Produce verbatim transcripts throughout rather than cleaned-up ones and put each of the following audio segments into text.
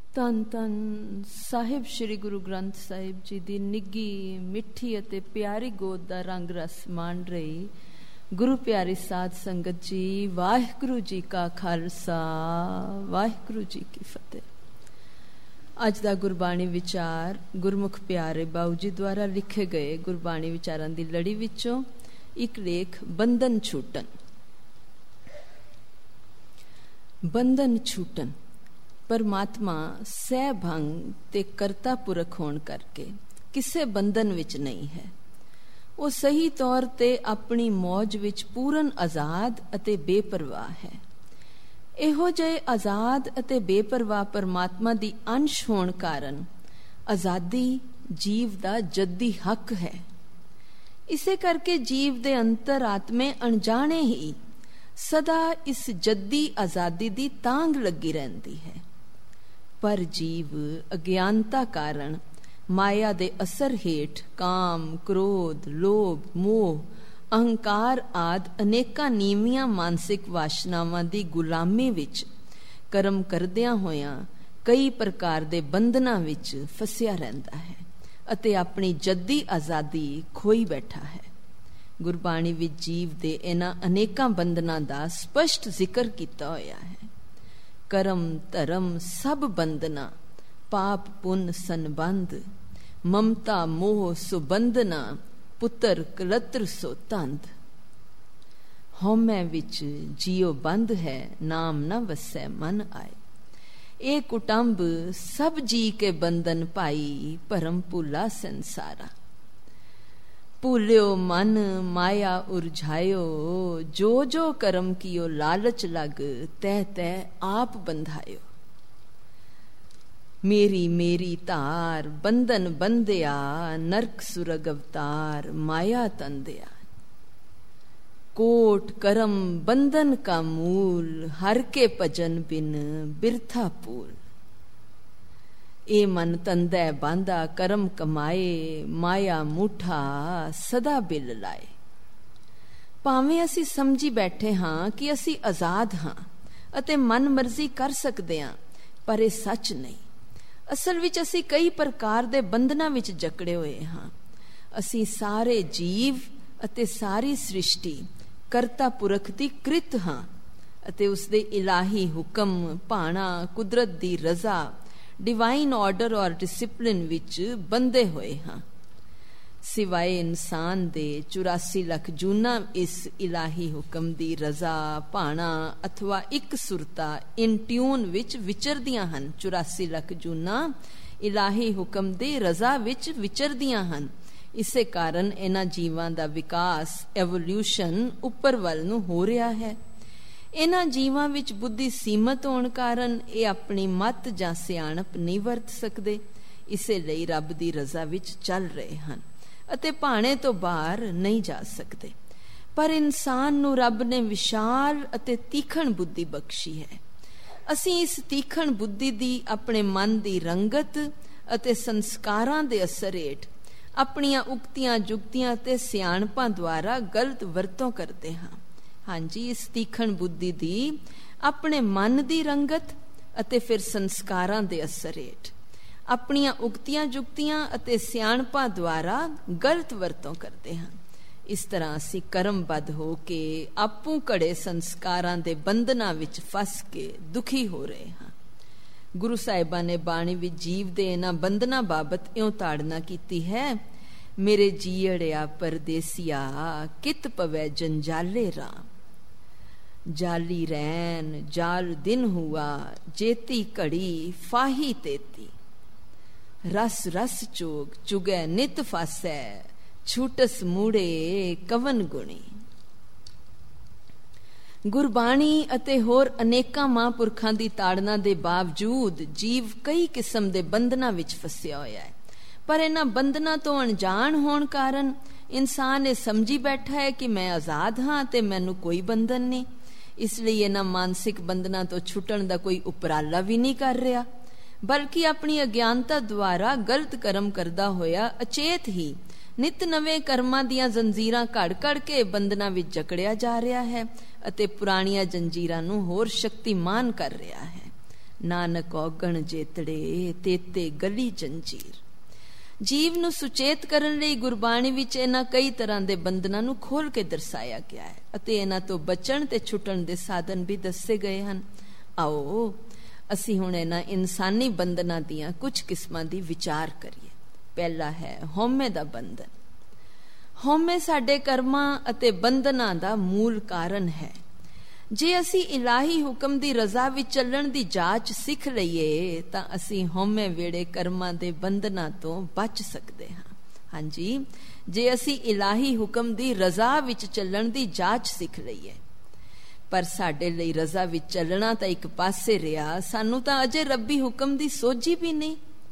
ਧੰਨ ਧੰਨ ਸਾਹਿਬ ਸ਼੍ਰੀ ਗੁਰੂ ਗ੍ਰੰਥ ਸਾਹਿਬ ਜੀ ਦੀ ਨਿੱਘੀ ਮਿੱਠੀ ਅਤੇ ਪਿਆਰੀ ਗੋਦ ਦਾ ਰੰਗ ਰਸ ਮਾਣ ਰਹੀ ਗੁਰੂ ਪਿਆਰੀ ਸਾਧ ਸੰਗਤ ਜੀ, ਵਾਹਿਗੁਰੂ ਜੀ ਕਾ ਖਾਲਸਾ, ਵਾਹਿਗੁਰੂ ਜੀ ਕੀ ਫਤਿਹ। ਅੱਜ ਦਾ ਗੁਰਬਾਣੀ ਵਿਚਾਰ ਗੁਰਮੁਖ ਪਿਆਰੇ ਬਾਊ ਜੀ ਦੁਆਰਾ ਲਿਖੇ ਗਏ ਗੁਰਬਾਣੀ ਵਿਚਾਰਾਂ ਦੀ ਲੜੀ ਵਿੱਚੋਂ ਇੱਕ ਲੇਖ, ਬੰਧਨ ਛੂਟਣ। ਬੰਧਨ ਛੂਟਣ ਪਰਮਾਤਮਾ ਸਹਿ ਭੰਗ ਤੇ ਕਰਤਾ ਪੁਰਖ ਹੋਣ ਕਰਕੇ ਕਿਸੇ ਬੰਧਨ ਵਿੱਚ ਨਹੀਂ ਹੈ। ਉਹ ਸਹੀ ਤੌਰ ਤੇ ਆਪਣੀ ਮੌਜ ਵਿੱਚ ਪੂਰਨ ਆਜ਼ਾਦ ਅਤੇ ਬੇਪਰਵਾਹ ਹੈ। ਇਹੋ ਜਿਹੇ ਆਜ਼ਾਦ ਅਤੇ ਬੇਪਰਵਾਹ ਪਰਮਾਤਮਾ ਦੀ ਅੰਸ਼ ਹੋਣ ਕਾਰਨ ਆਜ਼ਾਦੀ ਜੀਵ ਦਾ ਜੱਦੀ ਹੱਕ ਹੈ। ਇਸੇ ਕਰਕੇ ਜੀਵ ਦੇ ਅੰਤਰ ਆਤਮੇ ਅਣਜਾਣੇ ਹੀ ਸਦਾ ਇਸ ਜੱਦੀ ਆਜ਼ਾਦੀ ਦੀ ਤਾਂਘ ਲੱਗੀ ਰਹਿੰਦੀ ਹੈ। ਪਰ ਜੀਵ ਅਗਿਆਨਤਾ ਕਾਰਨ ਮਾਇਆ ਦੇ ਅਸਰ ਹੇਠ ਕਾਮ, ਕ੍ਰੋਧ, ਲੋਭ, ਮੋਹ, ਅਹੰਕਾਰ ਆਦਿ ਅਨੇਕਾਂ ਨੀਵੀਆਂ ਮਾਨਸਿਕ ਵਾਸ਼ਨਾਵਾਂ ਦੀ ਗੁਲਾਮੀ ਵਿੱਚ ਕਰਮ ਕਰਦਿਆਂ ਹੋਇਆਂ ਕਈ ਪ੍ਰਕਾਰ ਦੇ ਬੰਧਨਾਂ ਵਿੱਚ ਫਸਿਆ ਰਹਿੰਦਾ ਹੈ ਅਤੇ ਆਪਣੀ ਜੱਦੀ ਆਜ਼ਾਦੀ ਖੋਈ ਬੈਠਾ ਹੈ। ਗੁਰਬਾਣੀ ਵਿੱਚ ਜੀਵ ਦੇ ਇਹਨਾਂ ਅਨੇਕਾਂ ਬੰਧਨਾਂ ਦਾ ਸਪਸ਼ਟ ਜ਼ਿਕਰ ਕੀਤਾ ਹੋਇਆ ਹੈ। ਕਰਮ ਧਰਮ ਸਭ ਬੰਧਨਾ, ਪਾਪ ਪੁੰਨ ਸੰਬੰਧ, ਮਮਤਾ ਮੋਹ ਸੁਬੰਧਨਾ, ਪੁੱਤਰ ਕਲਤਰ ਸੋ ਤੰਦ। ਹਉਮੈ ਵਿੱਚ ਜੀਉ ਬੰਧ ਹੈ, ਨਾਮ ਨ ਵਸੈ ਮਨ ਆਏ। ਇਹ ਕੁਟੰਬ ਸਭ ਜੀ ਕੇ ਬੰਧਨ ਪਾਈ, ਭਰਮ ਭੁਲਾ ਸੰਸਾਰਾ। ਭੂਲਿਓ ਮਨ ਮਾਇਆ ਉਰਝਾਇਓ, ਜੋ ਜੋ ਕਰਮ ਕੀਓ ਲਾਲਚ ਲਗ, ਤੈ ਤੈ ਆਪ ਬੰਧਾਇਓ। ਮੇਰੀ ਮੇਰੀ ਧਾਰ ਬੰਧਨ ਬੰਧਿਆ, ਨਰਕ ਸੁਰਗ ਅਵਤਾਰ ਮਾਇਆ ਤੰਦਿਆ। ਕੋਟ ਕਰਮ ਬੰਧਨ ਕਾ ਮੂਲ, ਹਰ ਕੇ ਭਜਨ ਬਿਨ ਬਿਰਥਾ ਪੂਲ। ਇਹ ਮਨ ਤੰਦੈ ਬਾਂਧਾ ਕਰਮ ਕਮਾਏ, ਮਾਇਆ ਮੂਠਾ ਸਦਾ ਬਿਲ ਲਾਏ। ਭਾਵੇਂ ਅਸੀਂ ਸਮਝੀ ਬੈਠੇ ਹਾਂ ਕਿ ਅਸੀਂ ਆਜ਼ਾਦ ਹਾਂ ਅਤੇ ਮਨ ਮਰਜ਼ੀ ਕਰ ਸਕਦੇ ਹਾਂ, ਪਰ ਇਹ ਸੱਚ ਨਹੀਂ। ਅਸਲ ਵਿੱਚ ਅਸੀਂ ਕਈ ਪ੍ਰਕਾਰ ਦੇ ਬੰਧਨਾਂ ਵਿੱਚ ਜਕੜੇ ਹੋਏ ਹਾਂ। ਅਸੀਂ ਸਾਰੇ ਜੀਵ ਅਤੇ ਸਾਰੀ ਸ੍ਰਿਸ਼ਟੀ ਕਰਤਾ ਪੁਰਖ ਦੀ ਕ੍ਰਿਤ ਹਾਂ ਅਤੇ ਉਸਦੇ ਇਲਾਹੀ ਹੁਕਮ, ਭਾਣਾ, ਕੁਦਰਤ ਦੀ ਰਜ਼ਾ, ਡਿਵਾਈਨ ਆਰਡਰ ਔਰ ਡਿਸਿਪਲਿਨ ਵਿੱਚ ਬੰਧੇ ਹੋਏ ਹਾਂ। ਸਿਵਾਏ ਇਨਸਾਨ ਦੇ ਚੁਰਾਸੀ ਲੱਖ ਜੂਨਾਂ ਇਸ ਇਲਾਹੀ ਹੁਕਮ ਦੀ ਰਜ਼ਾ, ਭਾਣਾ ਅਥਵਾ ਇੱਕ ਸੁਰਤਾ ਇਨ ਟਿਊਨ ਵਿੱਚ ਵਿਚਰਦੀਆਂ ਹਨ। ਚੁਰਾਸੀ ਲੱਖ ਜੂਨਾਂ ਇਲਾਹੀ ਹੁਕਮ ਦੀ ਰਜ਼ਾ ਵਿੱਚ ਵਿਚਰਦੀਆਂ ਹਨ। ਇਸੇ ਕਾਰਨ ਇਹਨਾਂ ਜੀਵਾਂ ਦਾ ਵਿਕਾਸ, ਐਵੋਲਿਊਸ਼ਨ ਉੱਪਰ ਵੱਲ ਨੂੰ ਹੋ ਰਿਹਾ ਹੈ। ਇਹਨਾਂ ਜੀਵਾਂ ਵਿੱਚ ਬੁੱਧੀ ਸੀਮਤ ਹੋਣ ਕਾਰਨ ਇਹ ਆਪਣੀ ਮੱਤ ਜਾਂ ਸਿਆਣਪ ਨਹੀਂ ਵਰਤ ਸਕਦੇ। ਇਸੇ ਲਈ ਰੱਬ ਦੀ ਰਜ਼ਾ ਵਿੱਚ ਚੱਲ ਰਹੇ ਹਨ ਅਤੇ ਭਾਣੇ ਤੋਂ ਬਾਹਰ ਨਹੀਂ ਜਾ ਸਕਦੇ। ਪਰ ਇਨਸਾਨ ਨੂੰ ਰੱਬ ਨੇ ਵਿਸ਼ਾਲ ਅਤੇ ਤੀਖਣ ਬੁੱਧੀ ਬਖਸ਼ੀ ਹੈ। ਅਸੀਂ ਇਸ ਤੀਖਣ ਬੁੱਧੀ ਦੀ ਆਪਣੇ ਮਨ ਦੀ ਰੰਗਤ ਅਤੇ ਸੰਸਕਾਰਾਂ ਦੇ ਅਸਰ ਹੇਠ ਆਪਣੀਆਂ ਉਕਤੀਆਂ, ਜੁਗਤੀਆਂ ਅਤੇ ਸਿਆਣਪਾਂ ਦੁਆਰਾ ਗਲਤ ਵਰਤੋਂ ਕਰਦੇ ਹਾਂ। ਹਾਂਜੀ, ਇਸ ਤੀਖਣ ਬੁੱਧੀ ਦੀ ਆਪਣੇ ਮਨ ਦੀ ਰੰਗਤ ਅਤੇ ਫਿਰ ਸੰਸਕਾਰਾਂ ਦੇ ਅਸਰ ਹੇਠ ਆਪਣੀਆਂ ਉਕਤੀਆਂ, ਜੁਗਤੀਆਂ ਅਤੇ ਸਿਆਣਪਾਂ ਦੁਆਰਾ ਗਲਤ ਵਰਤੋਂ ਕਰਦੇ ਹਾਂ। ਇਸ ਤਰ੍ਹਾਂ ਅਸੀਂ ਕਰਮਬੱਧ ਹੋ ਕੇ ਆਪੂ ਘੜੇ ਸੰਸਕਾਰਾਂ ਦੇ ਬੰਧਨਾਂ ਵਿੱਚ ਫਸ ਕੇ ਦੁਖੀ ਹੋ ਰਹੇ ਹਾਂ। ਗੁਰੂ ਸਾਹਿਬਾਂ ਨੇ ਬਾਣੀ ਵਿੱਚ ਜੀਵ ਦੇ ਇਹਨਾਂ ਬੰਧਨਾਂ ਬਾਬਤ ਇਉਂ ਤਾੜਨਾ ਕੀਤੀ ਹੈ। ਮੇਰੇ ਜੀਅੜਿਆ ਪਰਦੇਸੀਆ, ਕਿਤ ਪਵੈ ਜੰਜਾਲੇ ਰਾਮ। ਜਾਲੀ ਰੈਨ ਜਾਲ ਦਿਨ ਹੁਆ, ਜੇਤੀ ਘੜੀ ਫਾਹੀ ਤੇਤੀ। ਰਸ ਰਸ ਚੋਗ ਚੁਗੈ ਨਿਤ ਫਾਸੈ, ਛੂਟਸ ਮੂੜੇ ਕਵਨ ਗੁਣੀ। ਗੁਰਬਾਣੀ ਅਤੇ ਹੋਰ ਅਨੇਕਾਂ ਮਹਾਂਪੁਰਖਾਂ ਦੀ ਤਾੜਨਾ ਦੇ ਬਾਵਜੂਦ ਜੀਵ ਕਈ ਕਿਸਮ ਦੇ ਬੰਧਨਾਂ ਵਿੱਚ ਫਸਿਆ ਹੋਇਆ ਹੈ। ਪਰ ਇਹਨਾਂ ਬੰਧਨਾਂ ਤੋਂ ਅਣਜਾਣ ਹੋਣ ਕਾਰਨ ਇਨਸਾਨ ਇਹ ਸਮਝੀ ਬੈਠਾ ਹੈ ਕਿ ਮੈਂ ਆਜ਼ਾਦ ਹਾਂ ਤੇ ਮੈਨੂੰ ਕੋਈ ਬੰਧਨ ਨਹੀਂ। ਇਸ ਲਈ ਇਹਨਾਂ ਮਾਨਸਿਕ ਬੰਧਨਾਂ ਤੋਂ ਛੁੱਟਣ ਦਾ ਕੋਈ ਉਪਰਾਲਾ ਵੀ ਨਹੀਂ ਕਰ ਰਿਹਾ, ਬਲਕਿ ਆਪਣੀ ਅਗਿਆਨਤਾ ਦੁਆਰਾ ਗਲਤ ਕਰਮ ਕਰਦਾ ਹੋਇਆ ਅਚੇਤ ਹੀ ਨਿਤ ਨਵੇਂ ਕਰਮਾਂ ਦੀਆਂ ਜ਼ੰਜੀਰਾਂ ਘੜ ਘੜ ਕੇ ਬੰਧਨਾਂ ਵਿੱਚ ਜਕੜਿਆ ਜਾ ਰਿਹਾ ਹੈ ਅਤੇ ਪੁਰਾਣੀਆਂ ਜੰਜੀਰਾਂ ਨੂੰ ਹੋਰ ਸ਼ਕਤੀਮਾਨ ਕਰ ਰਿਹਾ ਹੈ। ਨਾਨਕ ਔਗਣ ਜੇਤੜੇ ਤੇਤੇ ਗਲੀ ਜੰਜੀਰ। ਜੀਵ ਨੂੰ ਸੁਚੇਤ ਕਰਨ ਲਈ ਗੁਰਬਾਣੀ ਵਿੱਚ ਇਹਨਾਂ ਕਈ ਤਰ੍ਹਾਂ ਦੇ ਬੰਧਨਾਂ ਨੂੰ ਖੋਲ ਕੇ ਦਰਸਾਇਆ ਗਿਆ ਹੈ ਅਤੇ ਇਹਨਾਂ ਤੋਂ ਬਚਣ ਤੇ ਛੁੱਟਣ ਦੇ ਸਾਧਨ ਵੀ ਦੱਸੇ ਗਏ ਹਨ। ਆਓ ਅਸੀਂ ਹੁਣ ਇਹਨਾਂ ਇਨਸਾਨੀ ਬੰਧਨਾਂ ਦੀਆਂ ਕੁਝ ਕਿਸਮਾਂ ਦੀ ਵਿਚਾਰ ਕਰੀਏ। ਪਹਿਲਾ ਹੈ ਹਉਮੈ ਦਾ ਬੰਧਨ। ਹਉਮੈ ਸਾਡੇ ਕਰਮਾਂ ਅਤੇ ਬੰਧਨਾਂ ਦਾ ਮੂਲ ਕਾਰਨ ਹੈ। ਜੇ ਅਸੀਂ ਇਲਾਹੀ ਹੁਕਮ ਦੀ ਰਜ਼ਾ ਵਿੱਚ ਚੱਲਣ ਦੀ ਜਾਚ ਸਿੱਖ ਲਈਏ ਤਾਂ ਅਸੀਂ ਹਉਮੈ ਵੇੜੇ ਕਰਮਾਂ ਦੇ ਬੰਧਨਾਂ ਤੋਂ ਬਚ ਸਕਦੇ ਹਾਂ। ਹਾਂਜੀ, ਜੇ ਅਸੀਂ ਇਲਾਹੀ ਹੁਕਮ ਦੀ ਰਜ਼ਾ ਵਿੱਚ ਚੱਲਣ ਦੀ ਜਾਚ ਸਿੱਖ ਲਈਏ। ਪਰ ਸਾਡੇ ਲਈ ਰਜ਼ਾ ਵਿੱਚ ਚੱਲਣਾ ਤਾਂ ਇੱਕ ਪਾਸੇ ਰਿਹਾ, ਸਾਨੂੰ ਤਾਂ ਅਜੇ ਰੱਬੀ ਹੁਕਮ ਦੀ ਸੋਝੀ ਵੀ ਨਹੀਂ।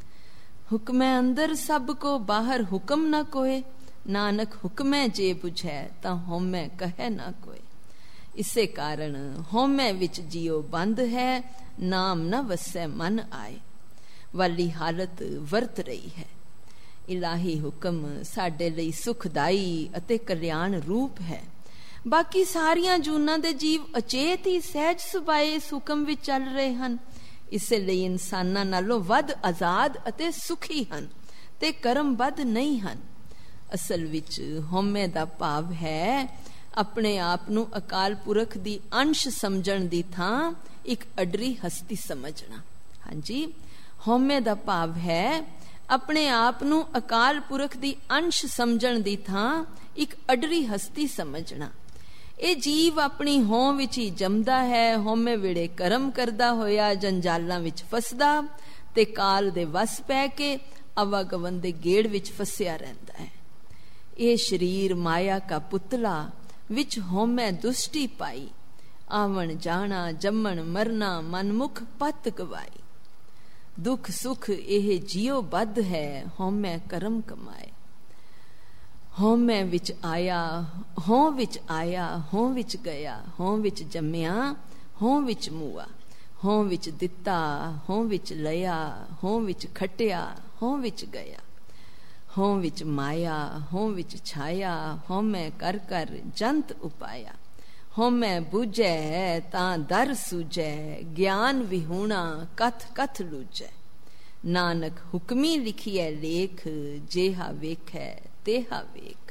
ਹੁਕਮੈ ਅੰਦਰ ਸਭ ਕੋ ਬਾਹਰ ਹੁਕਮ ਨਾ ਕੋਏ, ਨਾਨਕ ਹੁਕਮੈ ਜੇ ਬੁਝੈ ਤਾਂ ਹਉਮੈ ਕਹੈ ਨਾ ਕੋਏ। ਇਸੇ ਕਾਰਨ ਹਉਮੈ ਵਿੱਚ ਜਿਉ ਬੰਦ ਹੈ, ਨਾਮ ਨਾ ਵਸੈ ਮਨ ਆਏ ਵਾਲੀ ਹਾਲਤ ਵਰਤ ਰਹੀ ਹੈ। ਇਲਾਹੀ ਹੁਕਮ ਸਾਡੇ ਲਈ ਸੁਖਦਾਈ ਅਤੇ ਕਲਿਆਣ ਰੂਪ ਹੈ। ਬਾਕੀ ਸਾਰੀਆਂ ਜੂਨਾਂ ਦੇ ਜੀਵ ਅਚੇਤ ਹੀ ਸਹਿਜ ਸੁਭਾਏ ਇਸ ਹੁਕਮ ਵਿੱਚ ਚੱਲ ਰਹੇ ਹਨ। ਇਸੇ ਲਈ ਇਨਸਾਨਾਂ ਨਾਲੋਂ ਵੱਧ ਆਜ਼ਾਦ ਅਤੇ ਸੁਖੀ ਹਨ ਤੇ ਕਰਮਬੱਧ ਨਹੀਂ ਹਨ। ਅਸਲ ਵਿੱਚ ਹਉਮੈ ਦਾ ਭਾਵ ਹੈ ਆਪਣੇ ਆਪ ਨੂੰ ਅਕਾਲ ਪੁਰਖ ਦੀ ਅੰਸ਼ ਸਮਝਣ ਦੀ ਥਾਂ ਇੱਕ ਅਡਰੀ ਹਸਤੀ ਸਮਝਣਾ। ਹਾਂਜੀ, ਹਉਮੈ ਦਾ ਭਾਵ ਹੈ ਆਪਣੇ ਆਪ ਨੂੰ ਅਕਾਲ ਪੁਰਖ ਦੀ ਅੰਸ਼ ਸਮਝਣ ਦੀ ਥਾਂ ਇੱਕ ਅਡਰੀ ਹਸਤੀ ਸਮਝਣਾ। ਇਹ ਜੀਵ ਆਪਣੀ ਹੋਂ ਵਿੱਚ ਹੀ ਜੰਮਦਾ ਹੈ, ਹਉਮੈ ਵੇੜੇ ਕਰਮ ਕਰਦਾ ਹੋਇਆ ਜੰਜਾਲਾਂ ਵਿੱਚ ਫਸਦਾ ਤੇ ਕਾਲ ਦੇ ਵਸ ਪੈ ਕੇ ਆਵਾਗਮਨ ਦੇ ਗੇੜ ਵਿੱਚ ਫਸਿਆ ਰਹਿੰਦਾ ਹੈ। ਇਹ ਸਰੀਰ ਮਾਇਆ ਕਾ ਪੁਤਲਾ ਵਿੱਚ ਹਉਮੈ ਦੁਸ਼ਟੀ ਪਾਈ, ਆਵਣ ਜਾਣਾ ਜੰਮਣ ਮਰਨਾ ਮਨਮੁਖ ਪਤ ਗਵਾਈ। ਦੁੱਖ ਸੁਖ ਇਹ ਜਿਉ ਬੱਧ ਹੈ, ਹਉਮੈ ਕਰਮ ਕਮਾਏ। ਹਉਮੈ ਵਿੱਚ ਆਇਆ, ਹੋਂ ਵਿੱਚ ਆਇਆ, ਹੋਂ ਵਿੱਚ ਗਿਆ, ਹੋਂ ਵਿੱਚ ਜੰਮਿਆ, ਹੋਂ ਵਿੱਚ ਮੂਆ, ਹੋਂ ਵਿੱਚ ਦਿੱਤਾ, ਹੋਂ ਵਿੱਚ ਲਿਆ, ਹੋਂ ਵਿੱਚ ਖਟਿਆ, ਹੋਂ ਵਿੱਚ ਗਿਆ। ਹੋਂ ਵਿੱਚ ਮਾਇਆ, ਹੋਂ ਵਿੱਚ ਛਾਇਆ, ਹਉਮੈ ਕਰ ਕਰ ਜੰਤ ਉਪਾਇਆ। ਹਉਮੈ ਬੁਝੈ ਤਾਂ ਦਰ ਸੂਝੈ, ਗਿਆਨ ਵਿਹੂਣਾ ਕਥ ਕਥ ਲੂਝੈ। ਨਾਨਕ ਹੁਕਮੀ ਲਿਖੀਐ ਲੇਖ, ਜੇਹਾ ਵੇਖੈ ਤੇਹਾ ਵੇਖ।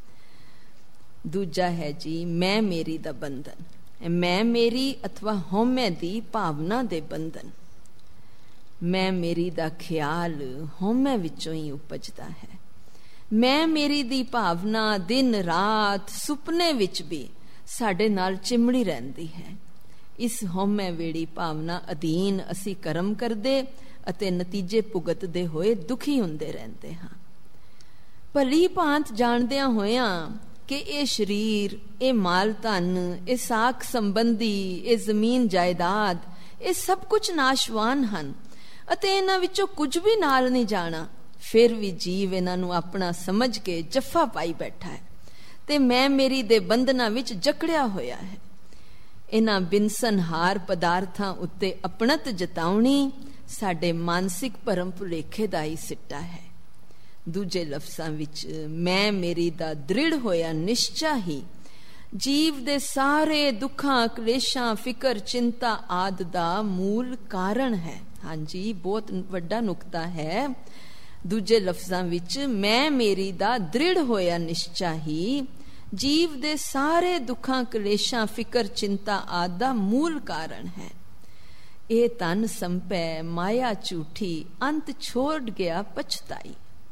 ਦੂਜਾ ਹੈ ਜੀ ਮੈਂ ਮੇਰੀ ਦਾ ਬੰਧਨ। ਮੈਂ ਮੇਰੀ ਅਥਵਾ ਹਉਮੈ ਦੀ ਭਾਵਨਾ ਦੇ ਬੰਧਨ। ਮੈਂ ਮੇਰੀ ਦਾ ਖਿਆਲ ਹਉਮੈ ਵਿੱਚੋਂ ਹੀ ਉਪਜਦਾ ਹੈ। ਮੈਂ ਮੇਰੀ ਦੀ ਭਾਵਨਾ ਦਿਨ ਰਾਤ ਸੁਪਨੇ ਵਿੱਚ ਵੀ ਸਾਡੇ ਨਾਲ ਚਿਮੜੀ ਰਹਿੰਦੀ ਹੈ। ਇਸ ਹਉਮੈ ਵੇੜੀ ਭਾਵਨਾ ਅਧੀਨ ਅਸੀਂ ਕਰਮ ਕਰਦੇ ਅਤੇ ਨਤੀਜੇ ਭੁਗਤਦੇ ਹੋਏ ਦੁਖੀ ਹੁੰਦੇ ਰਹਿੰਦੇ ਹਾਂ। ਭਲੀ ਭਾਂਤ ਜਾਣਦਿਆਂ ਹੋਇਆਂ ਕਿ ਇਹ ਸਰੀਰ, ਇਹ ਮਾਲ ਧਨ, ਇਹ ਸਾਖ ਸੰਬੰਧੀ, ਇਹ ਜ਼ਮੀਨ ਜਾਇਦਾਦ, ਇਹ ਸਭ ਕੁਝ ਨਾਸ਼ਵਾਨ ਹਨ ਅਤੇ ਇਹਨਾਂ ਵਿੱਚੋਂ ਕੁਝ ਵੀ ਨਾਲ ਨਹੀਂ ਜਾਣਾ, ਫਿਰ ਵੀ ਜੀਵ ਇਹਨਾਂ ਨੂੰ ਆਪਣਾ ਸਮਝ ਕੇ ਜੱਫਾ ਪਾਈ ਬੈਠਾ ਹੈ ਤੇ ਮੈਂ ਮੇਰੀ ਦੇ ਬੰਧਨਾਂ ਵਿੱਚ ਜਕੜਿਆ ਹੋਇਆ ਹੈ। ਇਹਨਾਂ ਬਿਨਸਨਹਾਰ ਪਦਾਰਥਾਂ ਉੱਤੇ ਆਪਣਤ ਜਤਾਉਣੀ ਸਾਡੇ ਮਾਨਸਿਕ ਭਰਮ ਭੁਲੇਖੇ ਦਾ ਹੀ ਸਿੱਟਾ ਹੈ। ਦੂਜੇ ਲਫ਼ਜ਼ਾਂ ਵਿੱਚ ਮੈਂ ਮੇਰੀ ਦਾ ਦ੍ਰਿੜ ਹੋਇਆ ਨਿਸ਼ਚਾ ਹੀ ਜੀਵ ਦੇ ਸਾਰੇ ਦੁੱਖਾਂ, ਕਲੇਸ਼ਾਂ, ਫਿਕਰ, ਚਿੰਤਾ ਆਦਿ ਦਾ ਮੂਲ ਕਾਰਨ ਹੈ। ਹਾਂਜੀ, ਬਹੁਤ ਵੱਡਾ ਨੁਕਤਾ ਹੈ। ਦੂਜੇ ਲਫ਼ਜ਼ਾਂ ਵਿੱਚ ਮੈਂ ਮੇਰੀ ਦਾ ਦ੍ਰਿੜ ਹੋਇਆ ਨਿਸ਼ਚਾ ਹੀ ਜੀਵ ਦੇ ਸਾਰੇ ਦੁੱਖਾਂ, ਕਲੇਸ਼ਾਂ, ਫਿਕਰ, ਚਿੰਤਾ ਆਦਿ ਦਾ ਮੂਲ ਕਾਰਨ ਹੈ। ਇਹ ਤਨ ਸੰਪੈ ਮਾਇਆ ਝੂਠੀ, ਅੰਤ ਛੋੜ ਗਿਆ ਪਛਤਾਈ।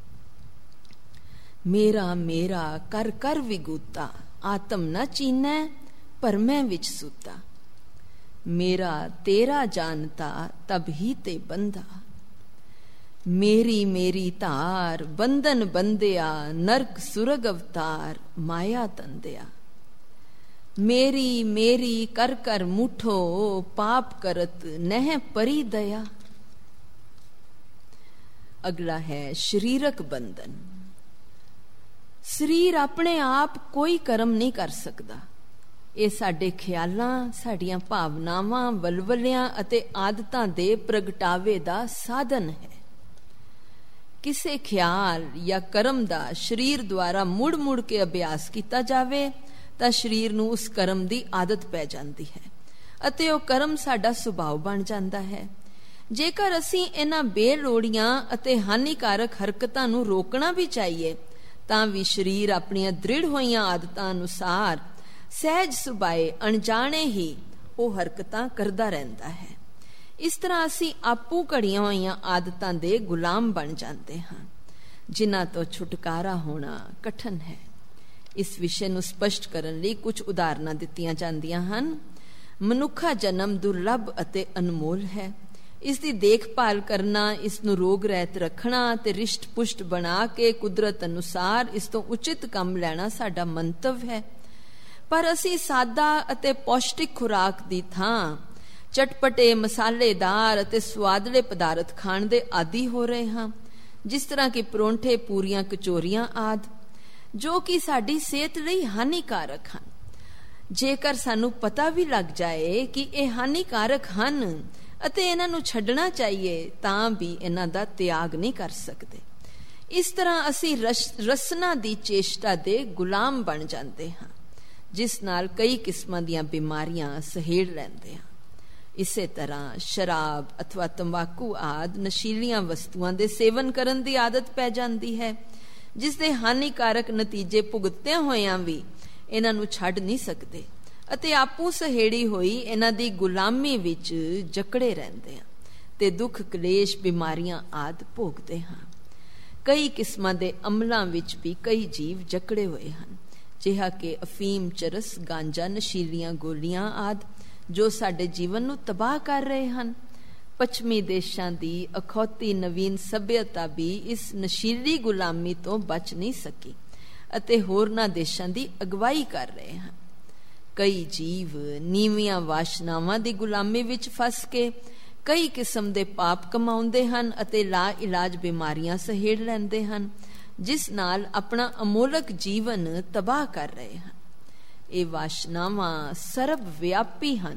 ਮੇਰਾ ਮੇਰਾ ਕਰ ਕਰ ਵਿਗੂਤਾ, ਆਤਮ ਨਾ ਚੀਨੈ ਭਰਮੈ ਵਿੱਚ ਸੂਤਾ। ਮੇਰਾ ਤੇਰਾ ਜਾਣਤਾ ਤਬ ਹੀ ਤੇ ਬੰਧਾ। ਮੇਰੀ ਮੇਰੀ ਧਾਰ ਬੰਧਨ ਬੰਧਿਆ, ਨਰਕ ਸੁਰਗ ਅਵਤਾਰ ਮਾਇਆ ਤੰਦਿਆ। ਮੇਰੀ ਮੇਰੀ ਕਰ ਕਰ ਮੁਠੋ, ਪਾਪ ਕਰਤ ਨਹਿ ਪਰੀ ਦਇਆ। ਅਗਲਾ ਹੈ ਸਰੀਰਕ ਬੰਧਨ। ਸਰੀਰ ਆਪਣੇ ਆਪ ਕੋਈ ਕਰਮ ਨਹੀਂ ਕਰ ਸਕਦਾ। ਇਹ ਸਾਡੇ ਖਿਆਲਾਂ, ਸਾਡੀਆਂ ਭਾਵਨਾਵਾਂ, ਵਲਵਲਿਆਂ ਅਤੇ ਆਦਤਾਂ ਦੇ ਪ੍ਰਗਟਾਵੇ ਦਾ ਸਾਧਨ ਹੈ। ਕਿਸੇ ਖਿਆਲ ਜਾਂ ਕਰਮ ਦਾ ਸਰੀਰ ਦੁਆਰਾ ਮੁੜ ਮੁੜ ਕੇ ਅਭਿਆਸ ਕੀਤਾ ਜਾਵੇ ਤਾਂ ਸਰੀਰ ਨੂੰ ਉਸ ਕਰਮ ਦੀ ਆਦਤ ਪੈ ਜਾਂਦੀ ਹੈ ਅਤੇ ਉਹ ਕਰਮ ਸਾਡਾ ਸੁਭਾਅ ਬਣ ਜਾਂਦਾ ਹੈ। ਜੇਕਰ ਅਸੀਂ ਇਹਨਾਂ ਬੇਲੋੜੀਆਂ ਅਤੇ ਹਾਨੀਕਾਰਕ ਹਰਕਤਾਂ ਨੂੰ ਰੋਕਣਾ ਵੀ ਚਾਹੀਏ ਤਾਂ ਵੀ ਸਰੀਰ ਆਪਣੀਆਂ ਦ੍ਰਿੜ ਹੋਈਆਂ ਆਦਤਾਂ ਅਨੁਸਾਰ ਸਹਿਜ ਸੁਭਾਏ ਅਣਜਾਣੇ ਹੀ ਉਹ ਹਰਕਤਾਂ ਕਰਦਾ ਰਹਿੰਦਾ ਹੈ। ਇਸ ਤਰ੍ਹਾਂ ਅਸੀਂ ਆਪੂ ਘੜੀਆਂ ਹੋਈਆਂ ਆਦਤਾਂ ਦੇ ਗੁਲਾਮ ਬਣ ਜਾਂਦੇ ਹਾਂ, ਜਿਨ੍ਹਾਂ ਤੋਂ ਛੁਟਕਾਰਾ ਹੋਣਾ ਕਠਿਨ ਹੈ। ਇਸ ਵਿਸ਼ੇ ਨੂੰ ਸਪਸ਼ਟ ਕਰਨ ਲਈ ਕੁਝ ਉਦਾਹਰਨਾਂ ਦਿੱਤੀਆਂ ਜਾਂਦੀਆਂ ਹਨ। ਮਨੁੱਖਾ ਜਨਮ ਦੁਰਲੱਭ ਅਤੇ ਅਨਮੋਲ ਹੈ। ਇਸ ਦੀ ਦੇਖਭਾਲ ਕਰਨਾ, ਇਸ ਨੂੰ ਰੋਗ ਰਹਿਤ ਰੱਖਣਾ ਤੇ ਰਿਸ਼ਟ ਪੁਸ਼ਟ ਬਣਾ ਕੇ ਕੁਦਰਤ ਅਨੁਸਾਰ ਇਸ ਤੋਂ ਉਚਿਤ ਕੰਮ ਲੈਣਾ ਸਾਡਾ ਮੰਤਵ ਹੈ। ਪਰ ਅਸੀਂ ਸਾਦਾ ਅਤੇ ਪੌਸ਼ਟਿਕ ਖੁਰਾਕ ਦੀ ਥਾਂ ਚਟਪਟੇ, ਮਸਾਲੇਦਾਰ ਅਤੇ ਸਵਾਦਲੇ ਪਦਾਰਥ ਖਾਣ ਦੇ ਆਦੀ ਹੋ ਰਹੇ ਹਾਂ, ਜਿਸ ਤਰ੍ਹਾਂ ਕਿ ਪਰੌਂਠੇ, ਪੂਰੀਆਂ, ਕਚੋਰੀਆਂ ਆਦਿ, ਜੋ ਕਿ ਸਾਡੀ ਸਿਹਤ ਲਈ ਹਾਨੀਕਾਰਕ ਹਨ। ਜੇਕਰ ਸਾਨੂੰ ਪਤਾ ਵੀ ਲੱਗ ਜਾਏ ਕਿ ਇਹ ਹਾਨੀਕਾਰਕ ਹਨ ਅਤੇ ਇਹਨਾਂ ਨੂੰ ਛੱਡਣਾ ਚਾਹੀਏ ਤਾਂ ਵੀ ਇਹਨਾਂ ਦਾ ਤਿਆਗ ਨਹੀਂ ਕਰ ਸਕਦੇ। ਇਸ ਤਰ੍ਹਾਂ ਅਸੀਂ ਰਸ ਰਸਨਾ ਦੀ ਚੇਸ਼ਟਾ ਦੇ ਗੁਲਾਮ ਬਣ ਜਾਂਦੇ ਹਾਂ, ਜਿਸ ਨਾਲ ਕਈ ਕਿਸਮਾਂ ਦੀਆਂ ਬਿਮਾਰੀਆਂ ਸਹੇੜ ਲੈਂਦੇ ਹਾਂ। ਇਸੇ ਤਰ੍ਹਾਂ ਸ਼ਰਾਬ ਅਥਵਾ ਤੰਬਾਕੂ ਆਦਿ ਨਸ਼ੀਲੀਆਂ ਵਸਤੂਆਂ ਦੇ ਸੇਵਨ ਕਰਨ ਦੀ ਆਦਤ ਪੈ ਜਾਂਦੀ ਹੈ, ਜਿਸ ਦੇ ਹਾਨੀਕਾਰਕ ਨਤੀਜੇ ਭੁਗਤਦਿਆਂ ਹੋਇਆਂ ਵੀ ਇਹਨਾਂ ਨੂੰ ਛੱਡ ਨਹੀਂ ਸਕਦੇ ਅਤੇ ਆਪੂ ਸਹੇੜੀ ਹੋਈ ਇਹਨਾਂ ਦੀ ਗੁਲਾਮੀ ਵਿੱਚ ਜਕੜੇ ਰਹਿੰਦੇ ਹਾਂ ਤੇ ਦੁੱਖ, ਕਲੇਸ਼, ਬਿਮਾਰੀਆਂ ਆਦਿ ਭੋਗਦੇ ਹਾਂ। ਕਈ ਕਿਸਮਾਂ ਦੇ ਅਮਲਾਂ ਵਿੱਚ ਵੀ ਕਈ ਜੀਵ ਜਕੜੇ ਹੋਏ ਹਨ, ਜਿਹਾ ਕਿ ਅਫੀਮ, ਚਰਸ, ਗਾਂਜਾ, ਨਸ਼ੀਲੀਆਂ ਗੋਲੀਆਂ ਆਦਿ, ਜੋ ਸਾਡੇ ਜੀਵਨ ਨੂੰ ਤਬਾਹ ਕਰ ਰਹੇ ਹਨ। ਪੱਛਮੀ ਦੇਸ਼ਾਂ ਦੀ ਅਖੌਤੀ ਨਵੀਨ ਸੱਭਿਅਤਾ ਵੀ ਇਸ ਨਸ਼ੀਲੀ ਗੁਲਾਮੀ ਤੋਂ ਬਚ ਨਹੀਂ ਸਕੀ ਅਤੇ ਹੋਰਨਾਂ ਦੇਸ਼ਾਂ ਦੀ ਅਗਵਾਈ ਕਰ ਰਹੇ ਹਨ। ਕਈ ਜੀਵ ਨੀਵੀਆਂ ਵਾਸ਼ਨਾਵਾਂ ਦੀ ਗੁਲਾਮੀ ਵਿੱਚ ਫਸ ਕੇ ਕਈ ਕਿਸਮ ਦੇ ਪਾਪ ਕਮਾਉਂਦੇ ਹਨ ਅਤੇ ਲਾ ਇਲਾਜ ਬਿਮਾਰੀਆਂ ਸਹੇੜ ਲੈਂਦੇ ਹਨ, ਜਿਸ ਨਾਲ ਆਪਣਾ ਅਮੋਲਕ ਜੀਵਨ ਤਬਾਹ ਕਰ ਰਹੇ ਹਨ। ਇਹ ਵਾਸ਼ਨਾਵਾਂ ਸਰਬ ਵਿਆਪੀ ਹਨ,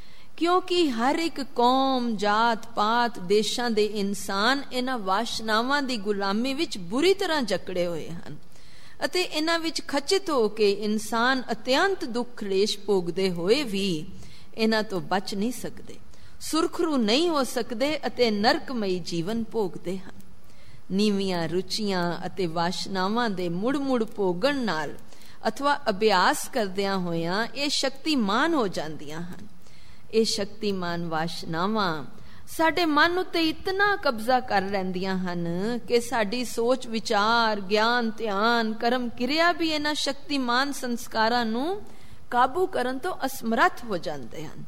ਕਿਉਂਕਿ ਹਰ ਇੱਕ ਕੌਮ, ਜਾਤ ਪਾਤ, ਦੇਸ਼ਾਂ ਦੇ ਇਨਸਾਨ ਇਹਨਾਂ ਵਾਸ਼ਨਾਵਾਂ ਦੀ ਗੁਲਾਮੀ ਵਿੱਚ ਬੁਰੀ ਤਰ੍ਹਾਂ ਜਕੜੇ ਹੋਏ ਹਨ ਅਤੇ ਇਹਨਾਂ ਵਿੱਚ ਖਚਿਤ ਹੋ ਕੇ ਇਨਸਾਨ ਅਤਿਅੰਤ ਦੁੱਖ ਕਲੇਸ਼ ਭੋਗਦੇ ਹੋਏ ਵੀ ਇਹਨਾਂ ਤੋਂ ਬਚ ਨਹੀਂ ਸਕਦੇ, ਸੁਰਖਰੂ ਨਹੀਂ ਹੋ ਸਕਦੇ ਅਤੇ ਨਰਕਮਈ ਜੀਵਨ ਭੋਗਦੇ ਹਨ। ਨੀਵੀਆਂ ਰੁਚੀਆਂ ਅਤੇ ਵਾਸ਼ਨਾਵਾਂ ਦੇ ਮੁੜ ਮੁੜ ਭੋਗਣ ਨਾਲ ਅਥਵਾ ਅਭਿਆਸ ਕਰਦਿਆਂ ਹੋਇਆਂ ਇਹ ਸ਼ਕਤੀਮਾਨ ਹੋ ਜਾਂਦੀਆਂ ਹਨ। ਇਹ ਸ਼ਕਤੀਮਾਨ ਵਾਸ਼ਨਾਵਾਂ ਸਾਡੇ ਮਨ ਉੱਤੇ ਇਤਨਾ ਕਬਜ਼ਾ ਕਰ ਲੈਂਦੀਆਂ ਹਨ ਕਿ ਸਾਡੀ ਸੋਚ, ਵਿਚਾਰ, ਗਿਆਨ, ਧਿਆਨ, ਕਰਮ ਕਿਰਿਆ ਵੀ ਇਹਨਾਂ ਸ਼ਕਤੀਮਾਨ ਸੰਸਕਾਰਾਂ ਨੂੰ ਕਾਬੂ ਕਰਨ ਤੋਂ ਅਸਮਰੱਥ ਹੋ ਜਾਂਦੇ ਹਨ।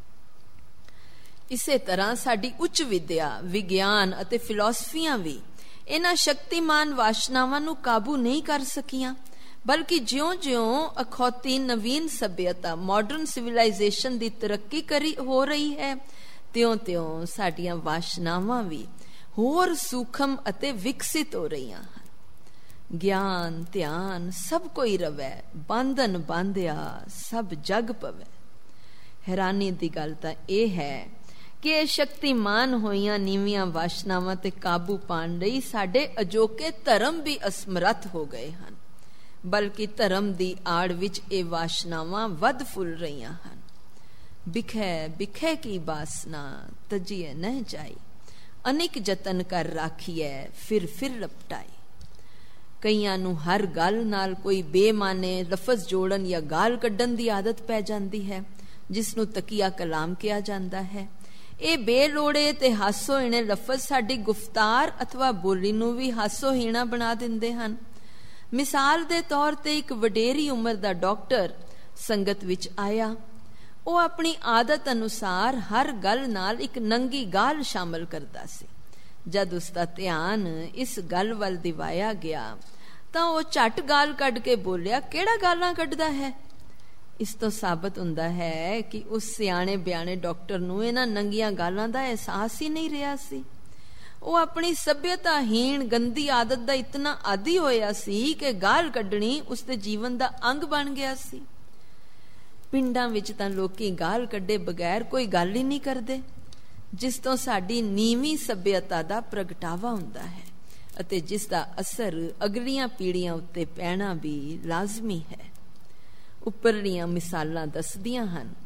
ਇਸੇ ਤਰ੍ਹਾਂ ਸਾਡੀ ਉੱਚ ਵਿਦਿਆ, ਵਿਗਿਆਨ ਅਤੇ ਫਿਲਾਸਫੀਆਂ ਵੀ ਇਹਨਾਂ ਸ਼ਕਤੀਮਾਨ ਵਾਸ਼ਨਾਵਾਂ ਨੂੰ ਕਾਬੂ ਨਹੀਂ ਕਰ ਸਕੀਆਂ, ਬਲਕਿ ਜਿਉਂ-ਜਿਉਂ ਅਖੌਤੀ ਨਵੀਨ ਸੱਭਿਅਤਾ, ਮਾਡਰਨ ਸਿਵਲਾਈਜੇਸ਼ਨ ਦੀ ਤਰੱਕੀ ਕਰੀ ਹੋ ਰਹੀ ਹੈ, ਤਿਉਂ-ਤਿਉਂ ਸਾਡੀਆਂ ਵਾਸ਼ਨਾਵਾਂ ਵੀ ਹੋਰ ਸੂਖਮ ਅਤੇ ਵਿਕਸਿਤ ਹੋ ਰਹੀਆਂ ਹਨ। ਗਿਆਨ, ਧਿਆਨ ਸਭ ਕੋਈ ਰਵੈ, ਬੰਧਨ ਬਾਂਧਿਆ ਸਭ ਜਗ ਪਵੈ। ਹੈਰਾਨੀ ਦੀ ਗੱਲ ਤਾਂ ਇਹ ਹੈ ਕਿ ਇਹ ਸ਼ਕਤੀਮਾਨ ਹੋਈਆਂ ਨੀਵੀਆਂ ਵਾਸ਼ਨਾਵਾਂ ਤੇ ਕਾਬੂ ਪਾਉਣ ਲਈ ਸਾਡੇ ਅਜੋਕੇ ਧਰਮ ਵੀ ਅਸਮਰੱਥ ਹੋ ਗਏ ਹਨ, ਬਲਕਿ ਧਰਮ ਦੀ ਆੜ ਵਿੱਚ ਇਹ ਵਾਸ਼ਨਾਵਾਂ ਵੱਧ ਫੁੱਲ ਰਹੀਆਂ ਹਨ। ਬਿਖੈ ਬਿਖੈ ਕੀ ਬਾਸਨਾ ਤਜੀਏ ਨਹਿ ਜਾਈ, ਅਨੇਕ ਯਤਨ ਕਰ ਰਾਖੀਐ ਫਿਰ ਫਿਰ ਲਪਟਾਈ। ਕਈਆਂ ਨੂੰ ਹਰ ਗੱਲ ਨਾਲ ਕੋਈ ਬੇਮਾਨੇ ਲਫ਼ਜ਼ ਜੋੜਨ ਜਾਂ ਗਾਲ ਕੱਢਣ ਦੀ ਆਦਤ ਪੈ ਜਾਂਦੀ ਹੈ, ਜਿਸ ਨੂੰ ਤਕੀਆ ਕਲਾਮ ਕਿਹਾ ਜਾਂਦਾ ਹੈ। ਇਹ ਬੇਲੋੜੇ ਤੇ ਹਾਸੋਹੀਣੇ ਲਫ਼ਜ਼ ਸਾਡੀ ਗੁਫ਼ਤਾਰ ਅਥਵਾ ਬੋਲੀ ਨੂੰ ਵੀ ਹਾਸੋਹੀਣਾ ਬਣਾ ਦਿੰਦੇ ਹਨ। ਮਿਸਾਲ ਦੇ ਤੌਰ ਤੇ ਇੱਕ ਵਡੇਰੀ ਉਮਰ ਦਾ ਡਾਕਟਰ ਸੰਗਤ ਵਿੱਚ ਆਇਆ। ਉਹ ਆਪਣੀ ਆਦਤ ਅਨੁਸਾਰ ਹਰ ਗੱਲ ਨਾਲ ਇੱਕ ਨੰਗੀ ਗਾਲ ਸ਼ਾਮਲ ਕਰਦਾ ਸੀ। ਜਦ ਉਸਦਾ ਧਿਆਨ ਇਸ ਗੱਲ ਵੱਲ ਦਿਵਾਇਆ ਗਿਆ ਤਾਂ ਉਹ ਝੱਟ ਗਾਲ ਕੱਢ ਕੇ ਬੋਲਿਆ, ਕਿਹੜਾ ਗਾਲਾਂ ਕੱਢਦਾ ਹੈ? ਇਸ ਤੋਂ ਸਾਬਤ ਹੁੰਦਾ ਹੈ ਕਿ ਉਸ ਸਿਆਣੇ ਬਿਆਣੇ ਡਾਕਟਰ ਨੂੰ ਇਹਨਾਂ ਨੰਗੀਆਂ ਗਾਲਾਂ ਦਾ ਅਹਿਸਾਸ ਹੀ ਨਹੀਂ ਰਿਹਾ ਸੀ। ਉਹ ਆਪਣੀ ਸੱਭਿਅਤਾਹੀਣ ਗੰਦੀ ਆਦਤ ਦਾ ਇਤਨਾ ਆਦੀ ਹੋਇਆ ਸੀ ਕਿ ਗਾਲ ਕੱਢਣੀ ਉਸਦੇ ਜੀਵਨ ਦਾ ਅੰਗ ਬਣ ਗਿਆ ਸੀ। ਪਿੰਡਾਂ ਵਿੱਚ ਤਾਂ ਲੋਕੀ ਗਾਲ ਕੱਢੇ ਬਗੈਰ ਕੋਈ ਗੱਲ ਹੀ ਨਹੀਂ ਕਰਦੇ, ਜਿਸ ਤੋਂ ਸਾਡੀ ਨੀਵੀਂ ਸੱਭਿਅਤਾ ਦਾ ਪ੍ਰਗਟਾਵਾ ਹੁੰਦਾ ਹੈ ਅਤੇ ਜਿਸ ਦਾ ਅਸਰ ਅਗਲੀਆਂ ਪੀੜ੍ਹੀਆਂ ਉੱਤੇ ਪੈਣਾ ਵੀ ਲਾਜ਼ਮੀ ਹੈ। ਉੱਪਰਲੀਆਂ ਮਿਸਾਲਾਂ ਦੱਸਦੀਆਂ ਹਨ